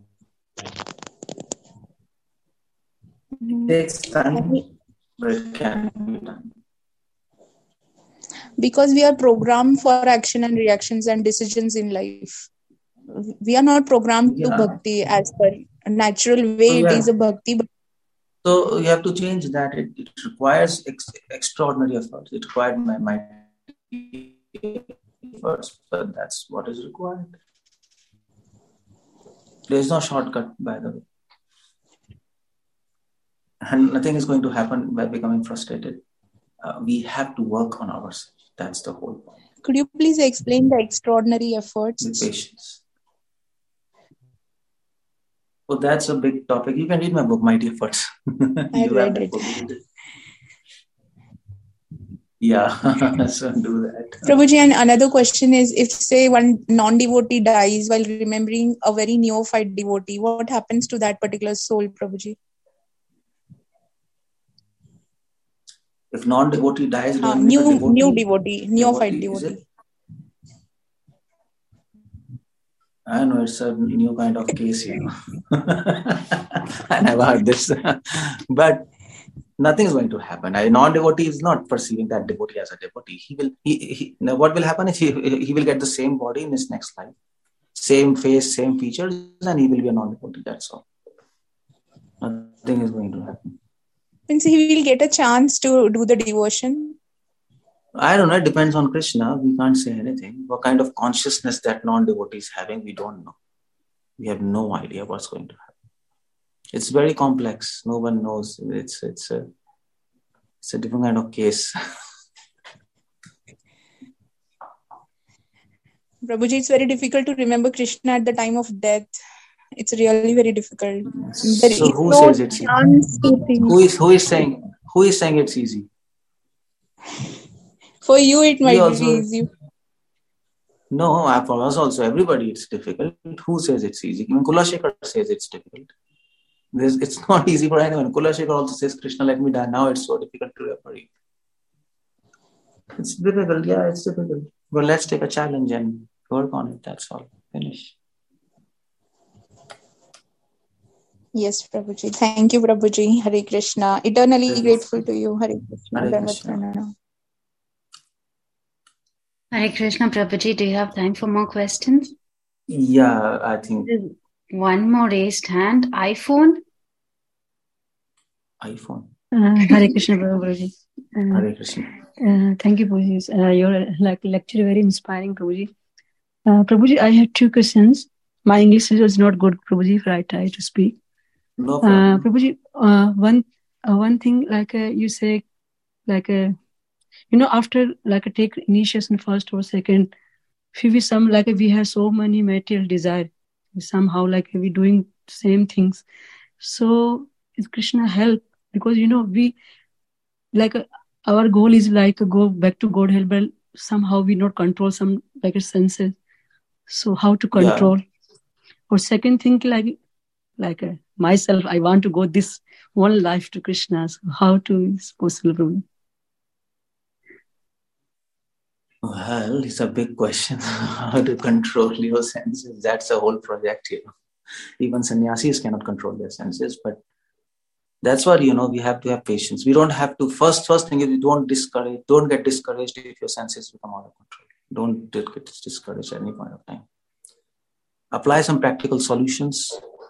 [SPEAKER 3] it takes time, but it can be done.
[SPEAKER 10] because we are programmed for action and reactions and decisions in life. We are not programmed to
[SPEAKER 3] Yeah.
[SPEAKER 10] bhakti as per a natural way.
[SPEAKER 3] So,
[SPEAKER 10] It
[SPEAKER 3] yeah.
[SPEAKER 10] is a bhakti, but
[SPEAKER 3] So you have to change that. It, it requires ex- extraordinary efforts. It required my, my efforts, but that's what is required. There is no shortcut, by the way. And nothing is going to happen by becoming frustrated. Uh, we have to work on ourselves. That's the whole point.
[SPEAKER 10] could you please explain the extraordinary efforts?
[SPEAKER 3] With patience. Oh, that's a big topic. You can read my book, Mighty Efforts.
[SPEAKER 10] I
[SPEAKER 3] You
[SPEAKER 10] read
[SPEAKER 3] have
[SPEAKER 10] it.
[SPEAKER 3] book, read it. Yeah, so do that.
[SPEAKER 10] Prabhuji, and another question is, if say one non-devotee dies while remembering a very neophyte devotee, what happens to that particular soul, Prabhuji?
[SPEAKER 3] If non-devotee dies,
[SPEAKER 10] Ah,
[SPEAKER 3] remembering a
[SPEAKER 10] new,
[SPEAKER 3] devotee,
[SPEAKER 10] new devotee, neophyte
[SPEAKER 3] devotee, is
[SPEAKER 10] devotee.
[SPEAKER 3] it? I know it's a new kind of case here. I never heard this. But nothing is going to happen. A non-devotee is not perceiving that devotee as a devotee. He will. He, he, now what will happen is he, he will get the same body in his next life, same face, same features, and he will be a non-devotee. That's all. Nothing is going to happen.
[SPEAKER 10] Means he will get a chance to do the devotion.
[SPEAKER 3] I don't know. It depends on Krishna. We can't say anything. What kind of consciousness that non-devotee is having, we don't know. We have no idea what's going to happen. It's very complex. No one knows. It's it's a it's a different kind of case.
[SPEAKER 10] Prabhuji, it's very difficult to remember Krishna at the time of death. It's really very difficult. There
[SPEAKER 3] So
[SPEAKER 10] is
[SPEAKER 3] who
[SPEAKER 10] no
[SPEAKER 3] says it's
[SPEAKER 10] chance to think.
[SPEAKER 3] Who is who is saying who is saying it's easy?
[SPEAKER 10] For you, it
[SPEAKER 3] We
[SPEAKER 10] might
[SPEAKER 3] also,
[SPEAKER 10] be easy.
[SPEAKER 3] No, for us also, everybody, it's difficult. Who says it's easy? Even Kulashekar says it's difficult. There's, it's not easy for anyone. Kulashekar also says, Krishna, let me die. Now it's so difficult to remember you. It's difficult. Yeah, it's difficult. But let's take a challenge and work on it. That's all. Finish.
[SPEAKER 10] Yes, Prabhuji. Thank you, Prabhuji. Hare Krishna. Eternally
[SPEAKER 3] Hare
[SPEAKER 10] grateful to you. Hare Krishna.
[SPEAKER 3] Hare
[SPEAKER 10] Dhanvat
[SPEAKER 3] Krishna.
[SPEAKER 10] pranam.
[SPEAKER 4] Hare Krishna, Prabhuji. Do you have time for more questions?
[SPEAKER 3] Yeah, I think
[SPEAKER 4] There's one more raised hand. iPhone.
[SPEAKER 3] iPhone.
[SPEAKER 11] Uh, Hare Krishna, Prabhuji. Uh,
[SPEAKER 3] Hare Krishna.
[SPEAKER 11] uh, thank you, Prabhuji. Uh, your like lecture very inspiring, Prabhuji. Uh, Prabhuji, I had two questions. My English is not good, Prabhuji, if I try to speak.
[SPEAKER 3] No
[SPEAKER 11] Uh,
[SPEAKER 3] problem.
[SPEAKER 11] Prabhuji, uh, one uh, one thing like uh, you say, like uh, you know, after like a take initiation first or second, if we some like we have so many material desire, somehow like we doing same things. So is Krishna help? Because you know we like uh, our goal is like to go back to God help, but somehow we not control some like a senses. So how to
[SPEAKER 3] Yeah.
[SPEAKER 11] control? Or second thing like like uh, myself, I want to go this one life to Krishna. So how to is possible?
[SPEAKER 3] Well, it's a big question. How to control your senses? That's a whole project here. Even sannyasis cannot control their senses, but that's what, you know, we have to have patience. We don't have to, first, first thing is we don't discourage, don't get discouraged if your senses become out of control. Don't get discouraged at any point of time. Apply some practical solutions,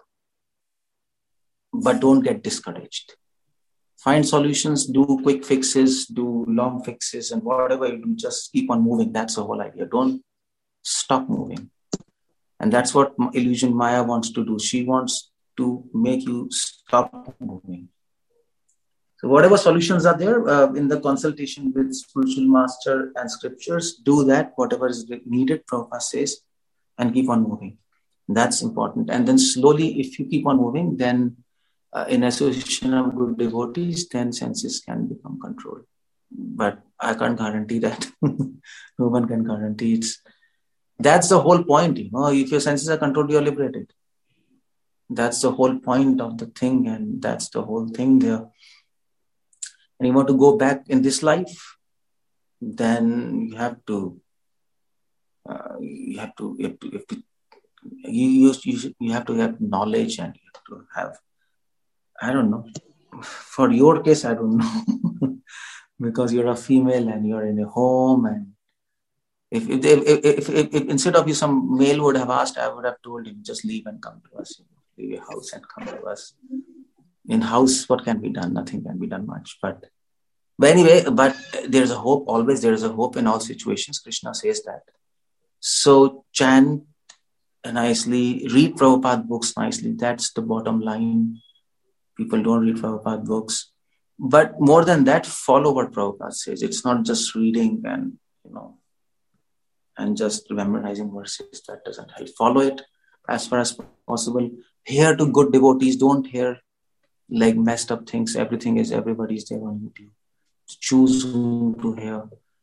[SPEAKER 3] but don't get discouraged. Find solutions, do quick fixes, do long fixes, and whatever you do, just keep on moving. That's the whole idea. Don't stop moving. And that's what illusion Maya wants to do. She wants to make you stop moving. So whatever solutions are there uh, in the consultation with spiritual master and scriptures, do that, whatever is needed, Prabhupada says, and keep on moving. That's important. And then slowly, if you keep on moving, then uh, in association of good devotees, then senses can become controlled. But I can't guarantee that. No one can guarantee it. That's the whole point. You know, if your senses are controlled, you are liberated. That's the whole point of the thing, and that's the whole thing there. And you want to go back in this life, then you have to, uh, you have to, you have to, you have to, you, you, you have to have knowledge, and you have to have, I don't know. For your case, I don't know. Because you're a female and you're in a home, and if if, if, if, if, if instead of you, some male would have asked, I would have told him, just leave and come to us. Leave your house and come to us. In house, what can be done? Nothing can be done much. But, but anyway, but there's a hope. Always there is a hope in all situations. Krishna says that. So chant nicely, read Prabhupada books nicely. That's the bottom line. People don't read Prabhupada books. But more than that, follow what Prabhupada says. It's not just reading and, you know, and just memorizing verses. That doesn't help. Follow it as far as possible. Hear to good devotees. Don't hear like messed up things. Everything is, everybody's there on YouTube. Choose whom to hear.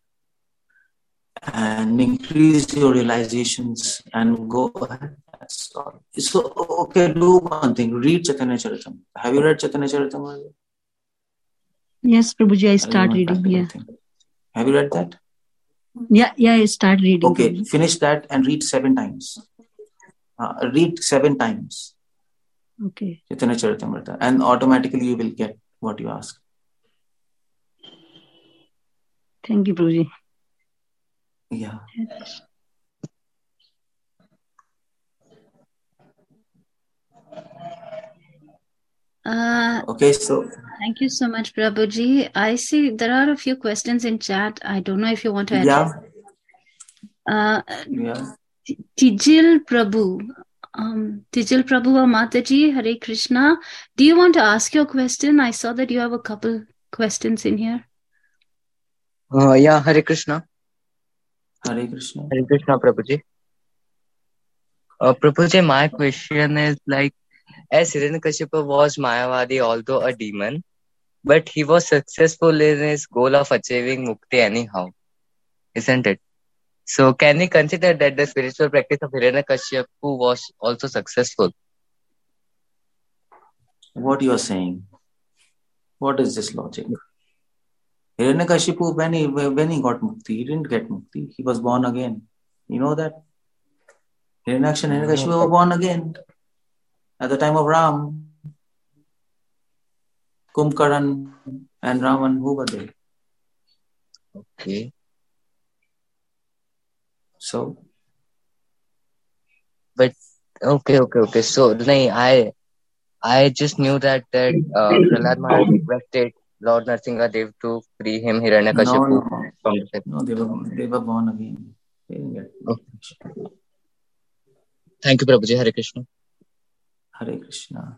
[SPEAKER 3] And increase your realizations and go ahead. That's all. So, okay, do one thing. Read Chaitanya Charitamrita. Have you read Chaitanya Charitamrita?
[SPEAKER 11] Yes, Prabhuji, I start reading. Yeah.
[SPEAKER 3] Thing. Have you read that?
[SPEAKER 11] Yeah, yeah, I start reading.
[SPEAKER 3] Okay,
[SPEAKER 11] Prabhuji.
[SPEAKER 3] Finish that and read seven times. Uh, read seven times.
[SPEAKER 11] Okay.
[SPEAKER 3] Chaitanya Charitamrita. And automatically you will get what you ask.
[SPEAKER 11] Thank you, Prabhuji.
[SPEAKER 3] Yeah.
[SPEAKER 4] Uh,
[SPEAKER 3] okay, so.
[SPEAKER 4] Thank you so much, Prabhuji. I see there are a few questions in chat. I don't know if you want to address.
[SPEAKER 3] Yeah.
[SPEAKER 4] Uh,
[SPEAKER 3] yeah.
[SPEAKER 4] Tijil Prabhu. Um, Tijil Prabhu or Mataji, Hare Krishna. Do you want to ask your question? I saw that you have a couple questions in here.
[SPEAKER 12] Uh, yeah, Hare Krishna.
[SPEAKER 3] Hare Krishna.
[SPEAKER 12] Hare Krishna, Prabhuji. Uh, Prabhuji, my question is like, as Hiranyakashipu was Mayavadi, although a demon, but he was successful in his goal of achieving mukti anyhow, isn't it? So can we consider that the spiritual practice of Hiranyakashipu was also successful?
[SPEAKER 3] What you are saying? What is this logic? Hiranyakashipu, when he, when he got mukti, he didn't get mukti. He was born again. You know that? Hiranyaksha and Hiranyakashipu were born again. At the time of Ram, Kumbhakaran and Ravan, who were there?
[SPEAKER 12] Okay.
[SPEAKER 3] So?
[SPEAKER 12] But, okay, okay, okay. So, I I just knew that, that uh, Prahlad Maharaj requested Lord Nrsimhadev to free him, Hiranyakashipu.
[SPEAKER 3] No, no. From the no they, were, they were born again. They didn't get
[SPEAKER 12] okay. Thank you, Prabhuji. Hare Krishna.
[SPEAKER 3] Hare Krishna.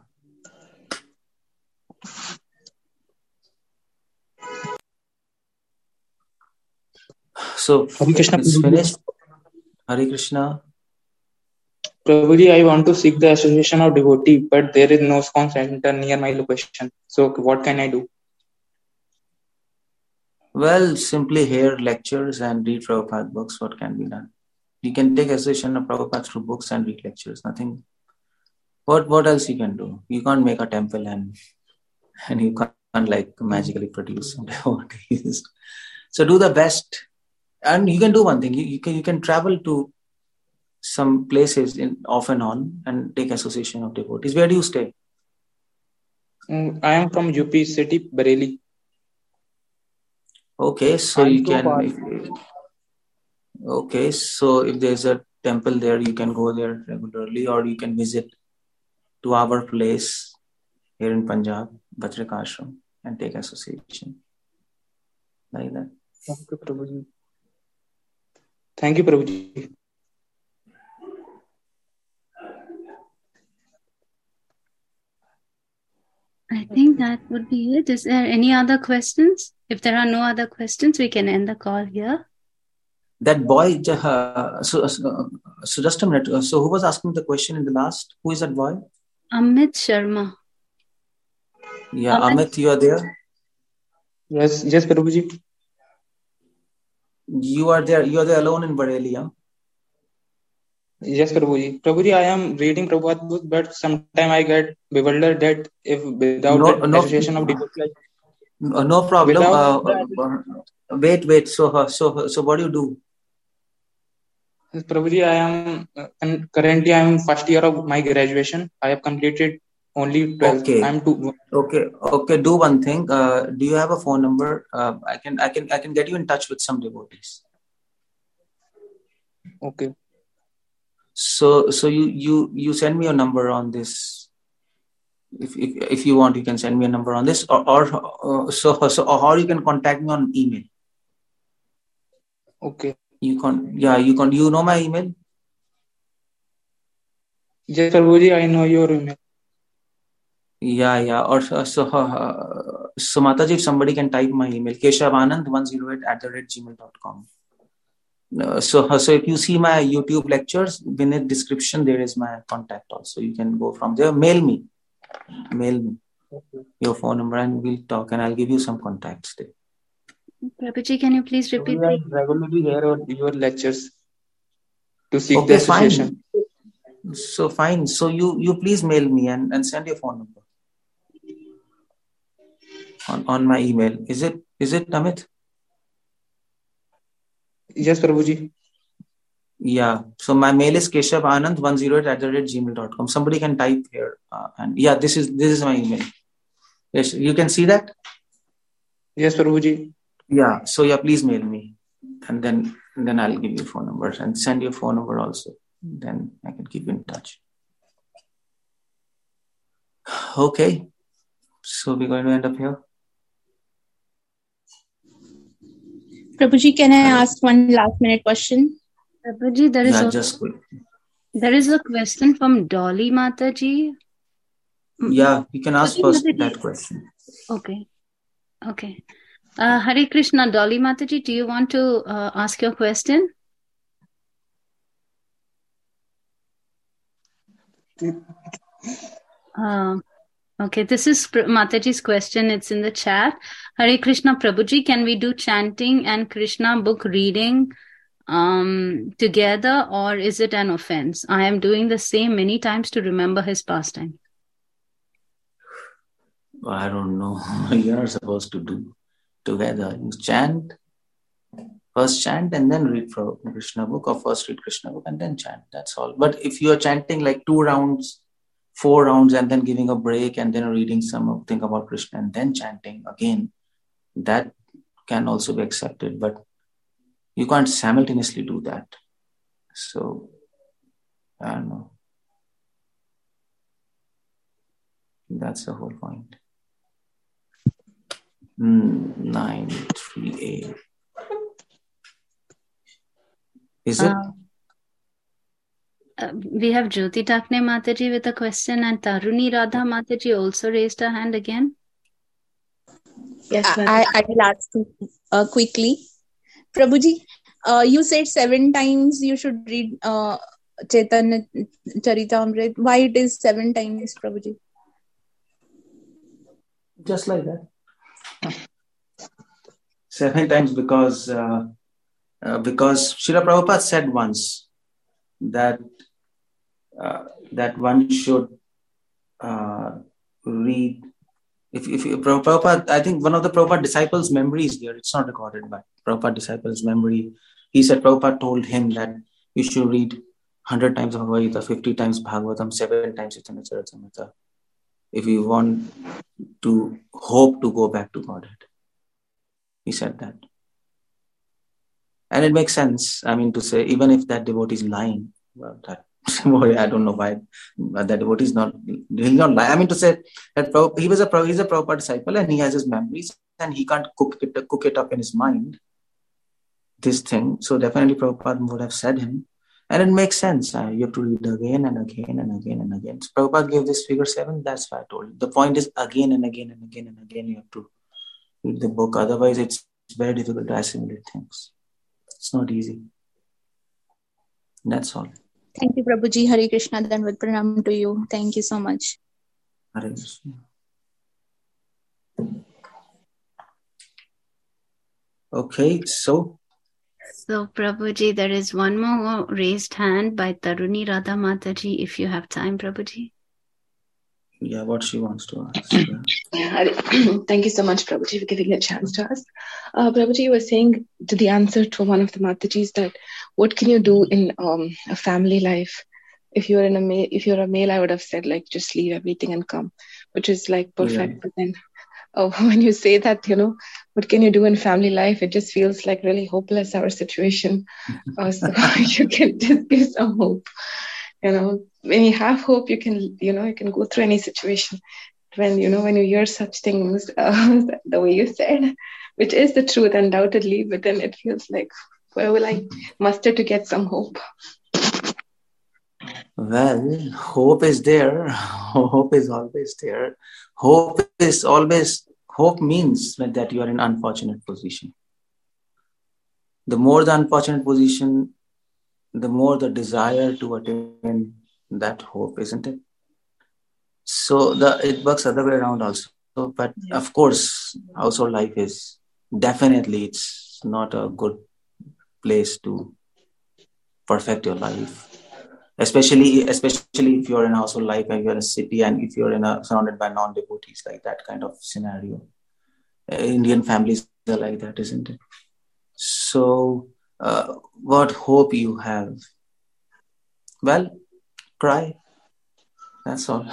[SPEAKER 3] So,
[SPEAKER 13] Hare Krishna,
[SPEAKER 3] it's finished. Hare Krishna.
[SPEAKER 13] Prabhuji, I want to seek the association of devotee, but there is no ISKCON center near my location. So, what can I do?
[SPEAKER 3] Well, simply hear lectures and read Prabhupada books. What can be done? You can take association of Prabhupada through books and read lectures. Nothing. What what else you can do? You can't make a temple and and you can't like magically produce some devotees. So do the best. And you can do one thing. You, you can you can travel to some places in off and on and take association of devotees. Where do you stay?
[SPEAKER 13] Um, I am from U P city, Bareilly.
[SPEAKER 3] Okay, so I'm you can. If, okay, so if there's a temple there, you can go there regularly, or you can visit to our place here in Punjab, Bajrak Ashram, and take association like that.
[SPEAKER 13] Thank you, Prabhuji. Thank you, Prabhuji.
[SPEAKER 4] think that would be it. Is there any other questions? If there are no other questions, we can end the call here.
[SPEAKER 3] That boy, uh, so, so, so just a minute. So who was asking the question in the last? Who is that boy?
[SPEAKER 4] Amit Sharma.
[SPEAKER 3] Yeah, Amit, Amit you are there?
[SPEAKER 13] Yes, yes, Prabhuji.
[SPEAKER 3] You are there. You are there alone in Bareilly, huh?
[SPEAKER 13] Yes, Prabhuji. Prabhuji, I am reading Prabhupada book, but sometimes I get bewildered that if without
[SPEAKER 3] no,
[SPEAKER 13] that
[SPEAKER 3] no,
[SPEAKER 13] association of devotee, like
[SPEAKER 3] no, no problem.
[SPEAKER 13] Without
[SPEAKER 3] Uh, uh, wait, wait. So, uh, so, so, what do you do?
[SPEAKER 13] Prabhuji, I am uh, currently I am first year of my graduation. I have completed only twelve.
[SPEAKER 3] Okay.
[SPEAKER 13] I am two.
[SPEAKER 3] Okay. Okay. Do one thing. Uh, do you have a phone number? Uh, I can, I can, I can get you in touch with some devotees.
[SPEAKER 13] Okay.
[SPEAKER 3] So, so you, you, you send me your number on this. If, if, if you want, you can send me a number on this, or, or uh, so, so, or how you can contact me on email.
[SPEAKER 13] Okay.
[SPEAKER 3] You can, yeah, you can. You know my email?
[SPEAKER 13] Yes, Prabhuji, I know your email.
[SPEAKER 3] Yeah, yeah. Or so, so, uh, so Mataji, if somebody can type my email, keshavanand one oh eight at the rate gmail dot com. Uh, so, so if you see my YouTube lectures, beneath description there is my contact also. You can go from there. Mail me, mail me okay. your phone number, and we'll talk. And I'll give you some contacts there.
[SPEAKER 4] Prabhuji, can you please repeat?
[SPEAKER 13] I regularly hear your lectures to seek
[SPEAKER 3] okay,
[SPEAKER 13] the association.
[SPEAKER 3] Fine. So fine. So you you please mail me and, and send your phone number on, on my email. Is it is it Amit?
[SPEAKER 13] Yes, Prabhuji.
[SPEAKER 3] Yeah. So my mail is keshavanand one oh eight at the rate gmail dot com. Somebody can type here. Uh, and yeah, this is this is my email. Yes, you can see that?
[SPEAKER 13] Yes, Prabhuji.
[SPEAKER 3] Yeah. So yeah, please mail me. And then and then I'll give you phone numbers and send your phone number also. Then I can keep in touch. Okay. So we're going to end up here.
[SPEAKER 10] Prabhuji, can I ask one last minute question?
[SPEAKER 4] Prabhuji, there is
[SPEAKER 3] yeah,
[SPEAKER 4] also,
[SPEAKER 3] just quick.
[SPEAKER 4] There is a question from Dolly Mataji.
[SPEAKER 3] Yeah, you can ask
[SPEAKER 4] Dolly
[SPEAKER 3] first
[SPEAKER 4] Mataji.
[SPEAKER 3] that question.
[SPEAKER 4] Okay. Okay. Uh, Hare Krishna, Dolly Mataji, do you want to uh, ask your question? Uh, okay, this is Mataji's question. It's in the chat. Hare Krishna, Prabhuji, can we do chanting and Krishna book reading um, together, or is it an offense? I am doing the same many times to remember his pastime.
[SPEAKER 3] I don't know. You're not supposed to do together. You chant, first chant and then read from Krishna book, or first read Krishna book and then chant. That's all. But if you're chanting like two rounds, four rounds and then giving a break and then reading something about Krishna and then chanting again, that can also be accepted. But you can't simultaneously do that. So, I don't know. That's the whole point. Mm, nine, three, eight. Is it?
[SPEAKER 4] Uh, uh, we have Jyoti Takne Mataji with a question, and Taruni Radha Mataji also raised her hand again.
[SPEAKER 10] Yes, I, I will ask uh, quickly. Prabhuji, uh, you said seven times you should read uh, Chaitanya Charitamrita. Why it is seven times, Prabhuji?
[SPEAKER 3] Just like that. Seven times because uh, uh, because Srila Prabhupada said once that uh, that one should uh, read. If if Prabhupada, I think one of the Prabhupada disciples' memory is there. It's not recorded, but Prabhupada disciples' memory. He said Prabhupada told him that you should read one hundred times Bhagavad Gita, fifty times Bhagavatam, seven times Chaitanya Charitamrita, if you want to hope to go back to Godhead. He said that. And it makes sense. I mean, to say, even if that devotee is lying, well, that I don't know why that devotee is not, he'll not lie. I mean, to say that he was a, he's a Prabhupada disciple and he has his memories and he can't cook it, cook it up in his mind, this thing. So definitely Prabhupada would have said him And it makes sense. Uh, you have to read again and again and again and again. So Prabhupada gave this figure seven. That's why I told you. The point is again and again and again and again you have to read the book. Otherwise, it's very difficult to assimilate things. It's not easy. That's all.
[SPEAKER 10] Thank you, Prabhuji. Hare Krishna. Then with pranam to you. Thank you so much.
[SPEAKER 3] Hare Krishna. Okay, so.
[SPEAKER 4] So, Prabhuji, there is one more raised hand by Taruni Radha Mataji. If you have time, Prabhuji.
[SPEAKER 3] Yeah, what she wants to ask. Yeah.
[SPEAKER 8] Yeah, thank you so much, Prabhuji, for giving a chance to us. Uh, Prabhuji was saying to the answer to one of the Matajis that what can you do in um, a family life? If you're in a ma- if you're a male, I would have said like just leave everything and come, which is like perfect. Yeah. But then oh, when you say that, you know, what can you do in family life? It just feels like really hopeless, our situation. Uh, so you can just give some hope. You know, when you have hope, you can, you know, you can go through any situation. When, you know, when you hear such things, uh, the way you said, which is the truth, undoubtedly, but then it feels like, where will I muster to get some hope?
[SPEAKER 3] Well, hope is there. Hope is always there. Hope is always, hope means that you are in unfortunate position. The more the unfortunate position, the more the desire to attain that hope, isn't it? So the it works other way around also. But yeah. Of course, household life is definitely, it's not a good place to perfect your life. Especially, especially if you're in a household life and you're in a city and if you're in a surrounded by non-devotees, like that kind of scenario. Uh, Indian families are like that, isn't it? So, uh, what hope you have? Well, cry. That's all.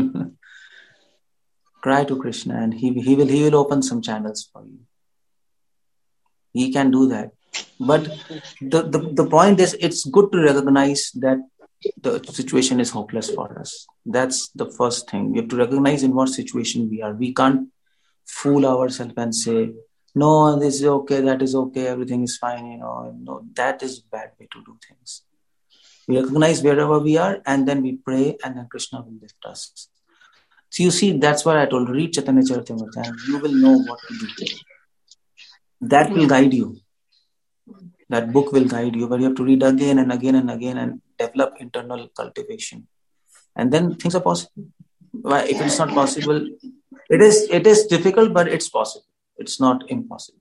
[SPEAKER 3] Cry to Krishna, and he he will he will open some channels for you. He can do that. But the, the, the point is, it's good to recognize that the situation is hopeless for us. That's the first thing. We have to recognize in what situation we are. We can't fool ourselves and say, no, this is okay, that is okay, everything is fine, you know. No, that is a bad way to do things. We recognize wherever we are, and then we pray, and then Krishna will lift us. So you see, that's why I told you, read Chaitanya Charitamrita, and you will know what to do. That will guide you. That book will guide you, but you have to read again and again and again and develop internal cultivation. And then things are possible. Why? If it's not possible, it is it is difficult, but it's possible. It's not impossible.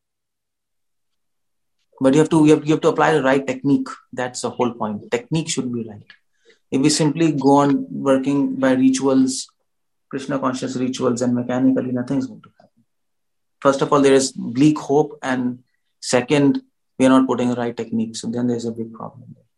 [SPEAKER 3] But you have to you have, you have to apply the right technique. That's the whole point. Technique should be right. If we simply go on working by rituals, Krishna conscious rituals, and mechanically, nothing is going to happen. First of all, there is bleak hope, and second, we are not putting the right technique. So then there's a big problem there.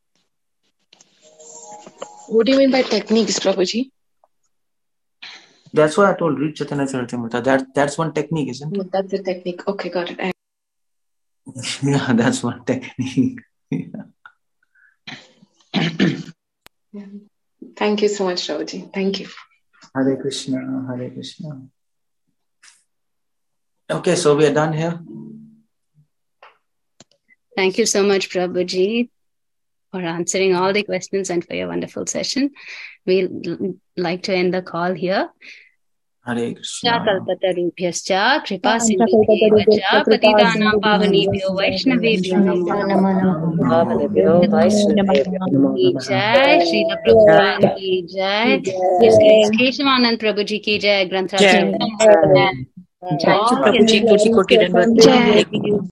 [SPEAKER 8] What do you mean by techniques, Prabhuji?
[SPEAKER 3] That's why I told read Chaitanya Charitamrita. That that's one technique, isn't it?
[SPEAKER 8] That's a technique. Okay, got it. I-
[SPEAKER 3] yeah, that's one technique. yeah.
[SPEAKER 8] yeah. Thank you so much, Prabhuji. Thank you.
[SPEAKER 3] Hare Krishna, Hare Krishna. Okay, so we are done here.
[SPEAKER 4] Thank you so much, Prabhuji, for answering all the questions and for your wonderful session. We'd like to end the call here.
[SPEAKER 3] Hare Krishna.
[SPEAKER 4] Kalpatarubhyascha kripa sindhubhyascha patitanam pavanebhyo vaishnavebhyo namo namo. Jai Srila Prabhupada ki jai. Keshavanand Prabhuji ki jai. Granth Raj.
[SPEAKER 14] Jai Prabhuji, koti koti dandavat.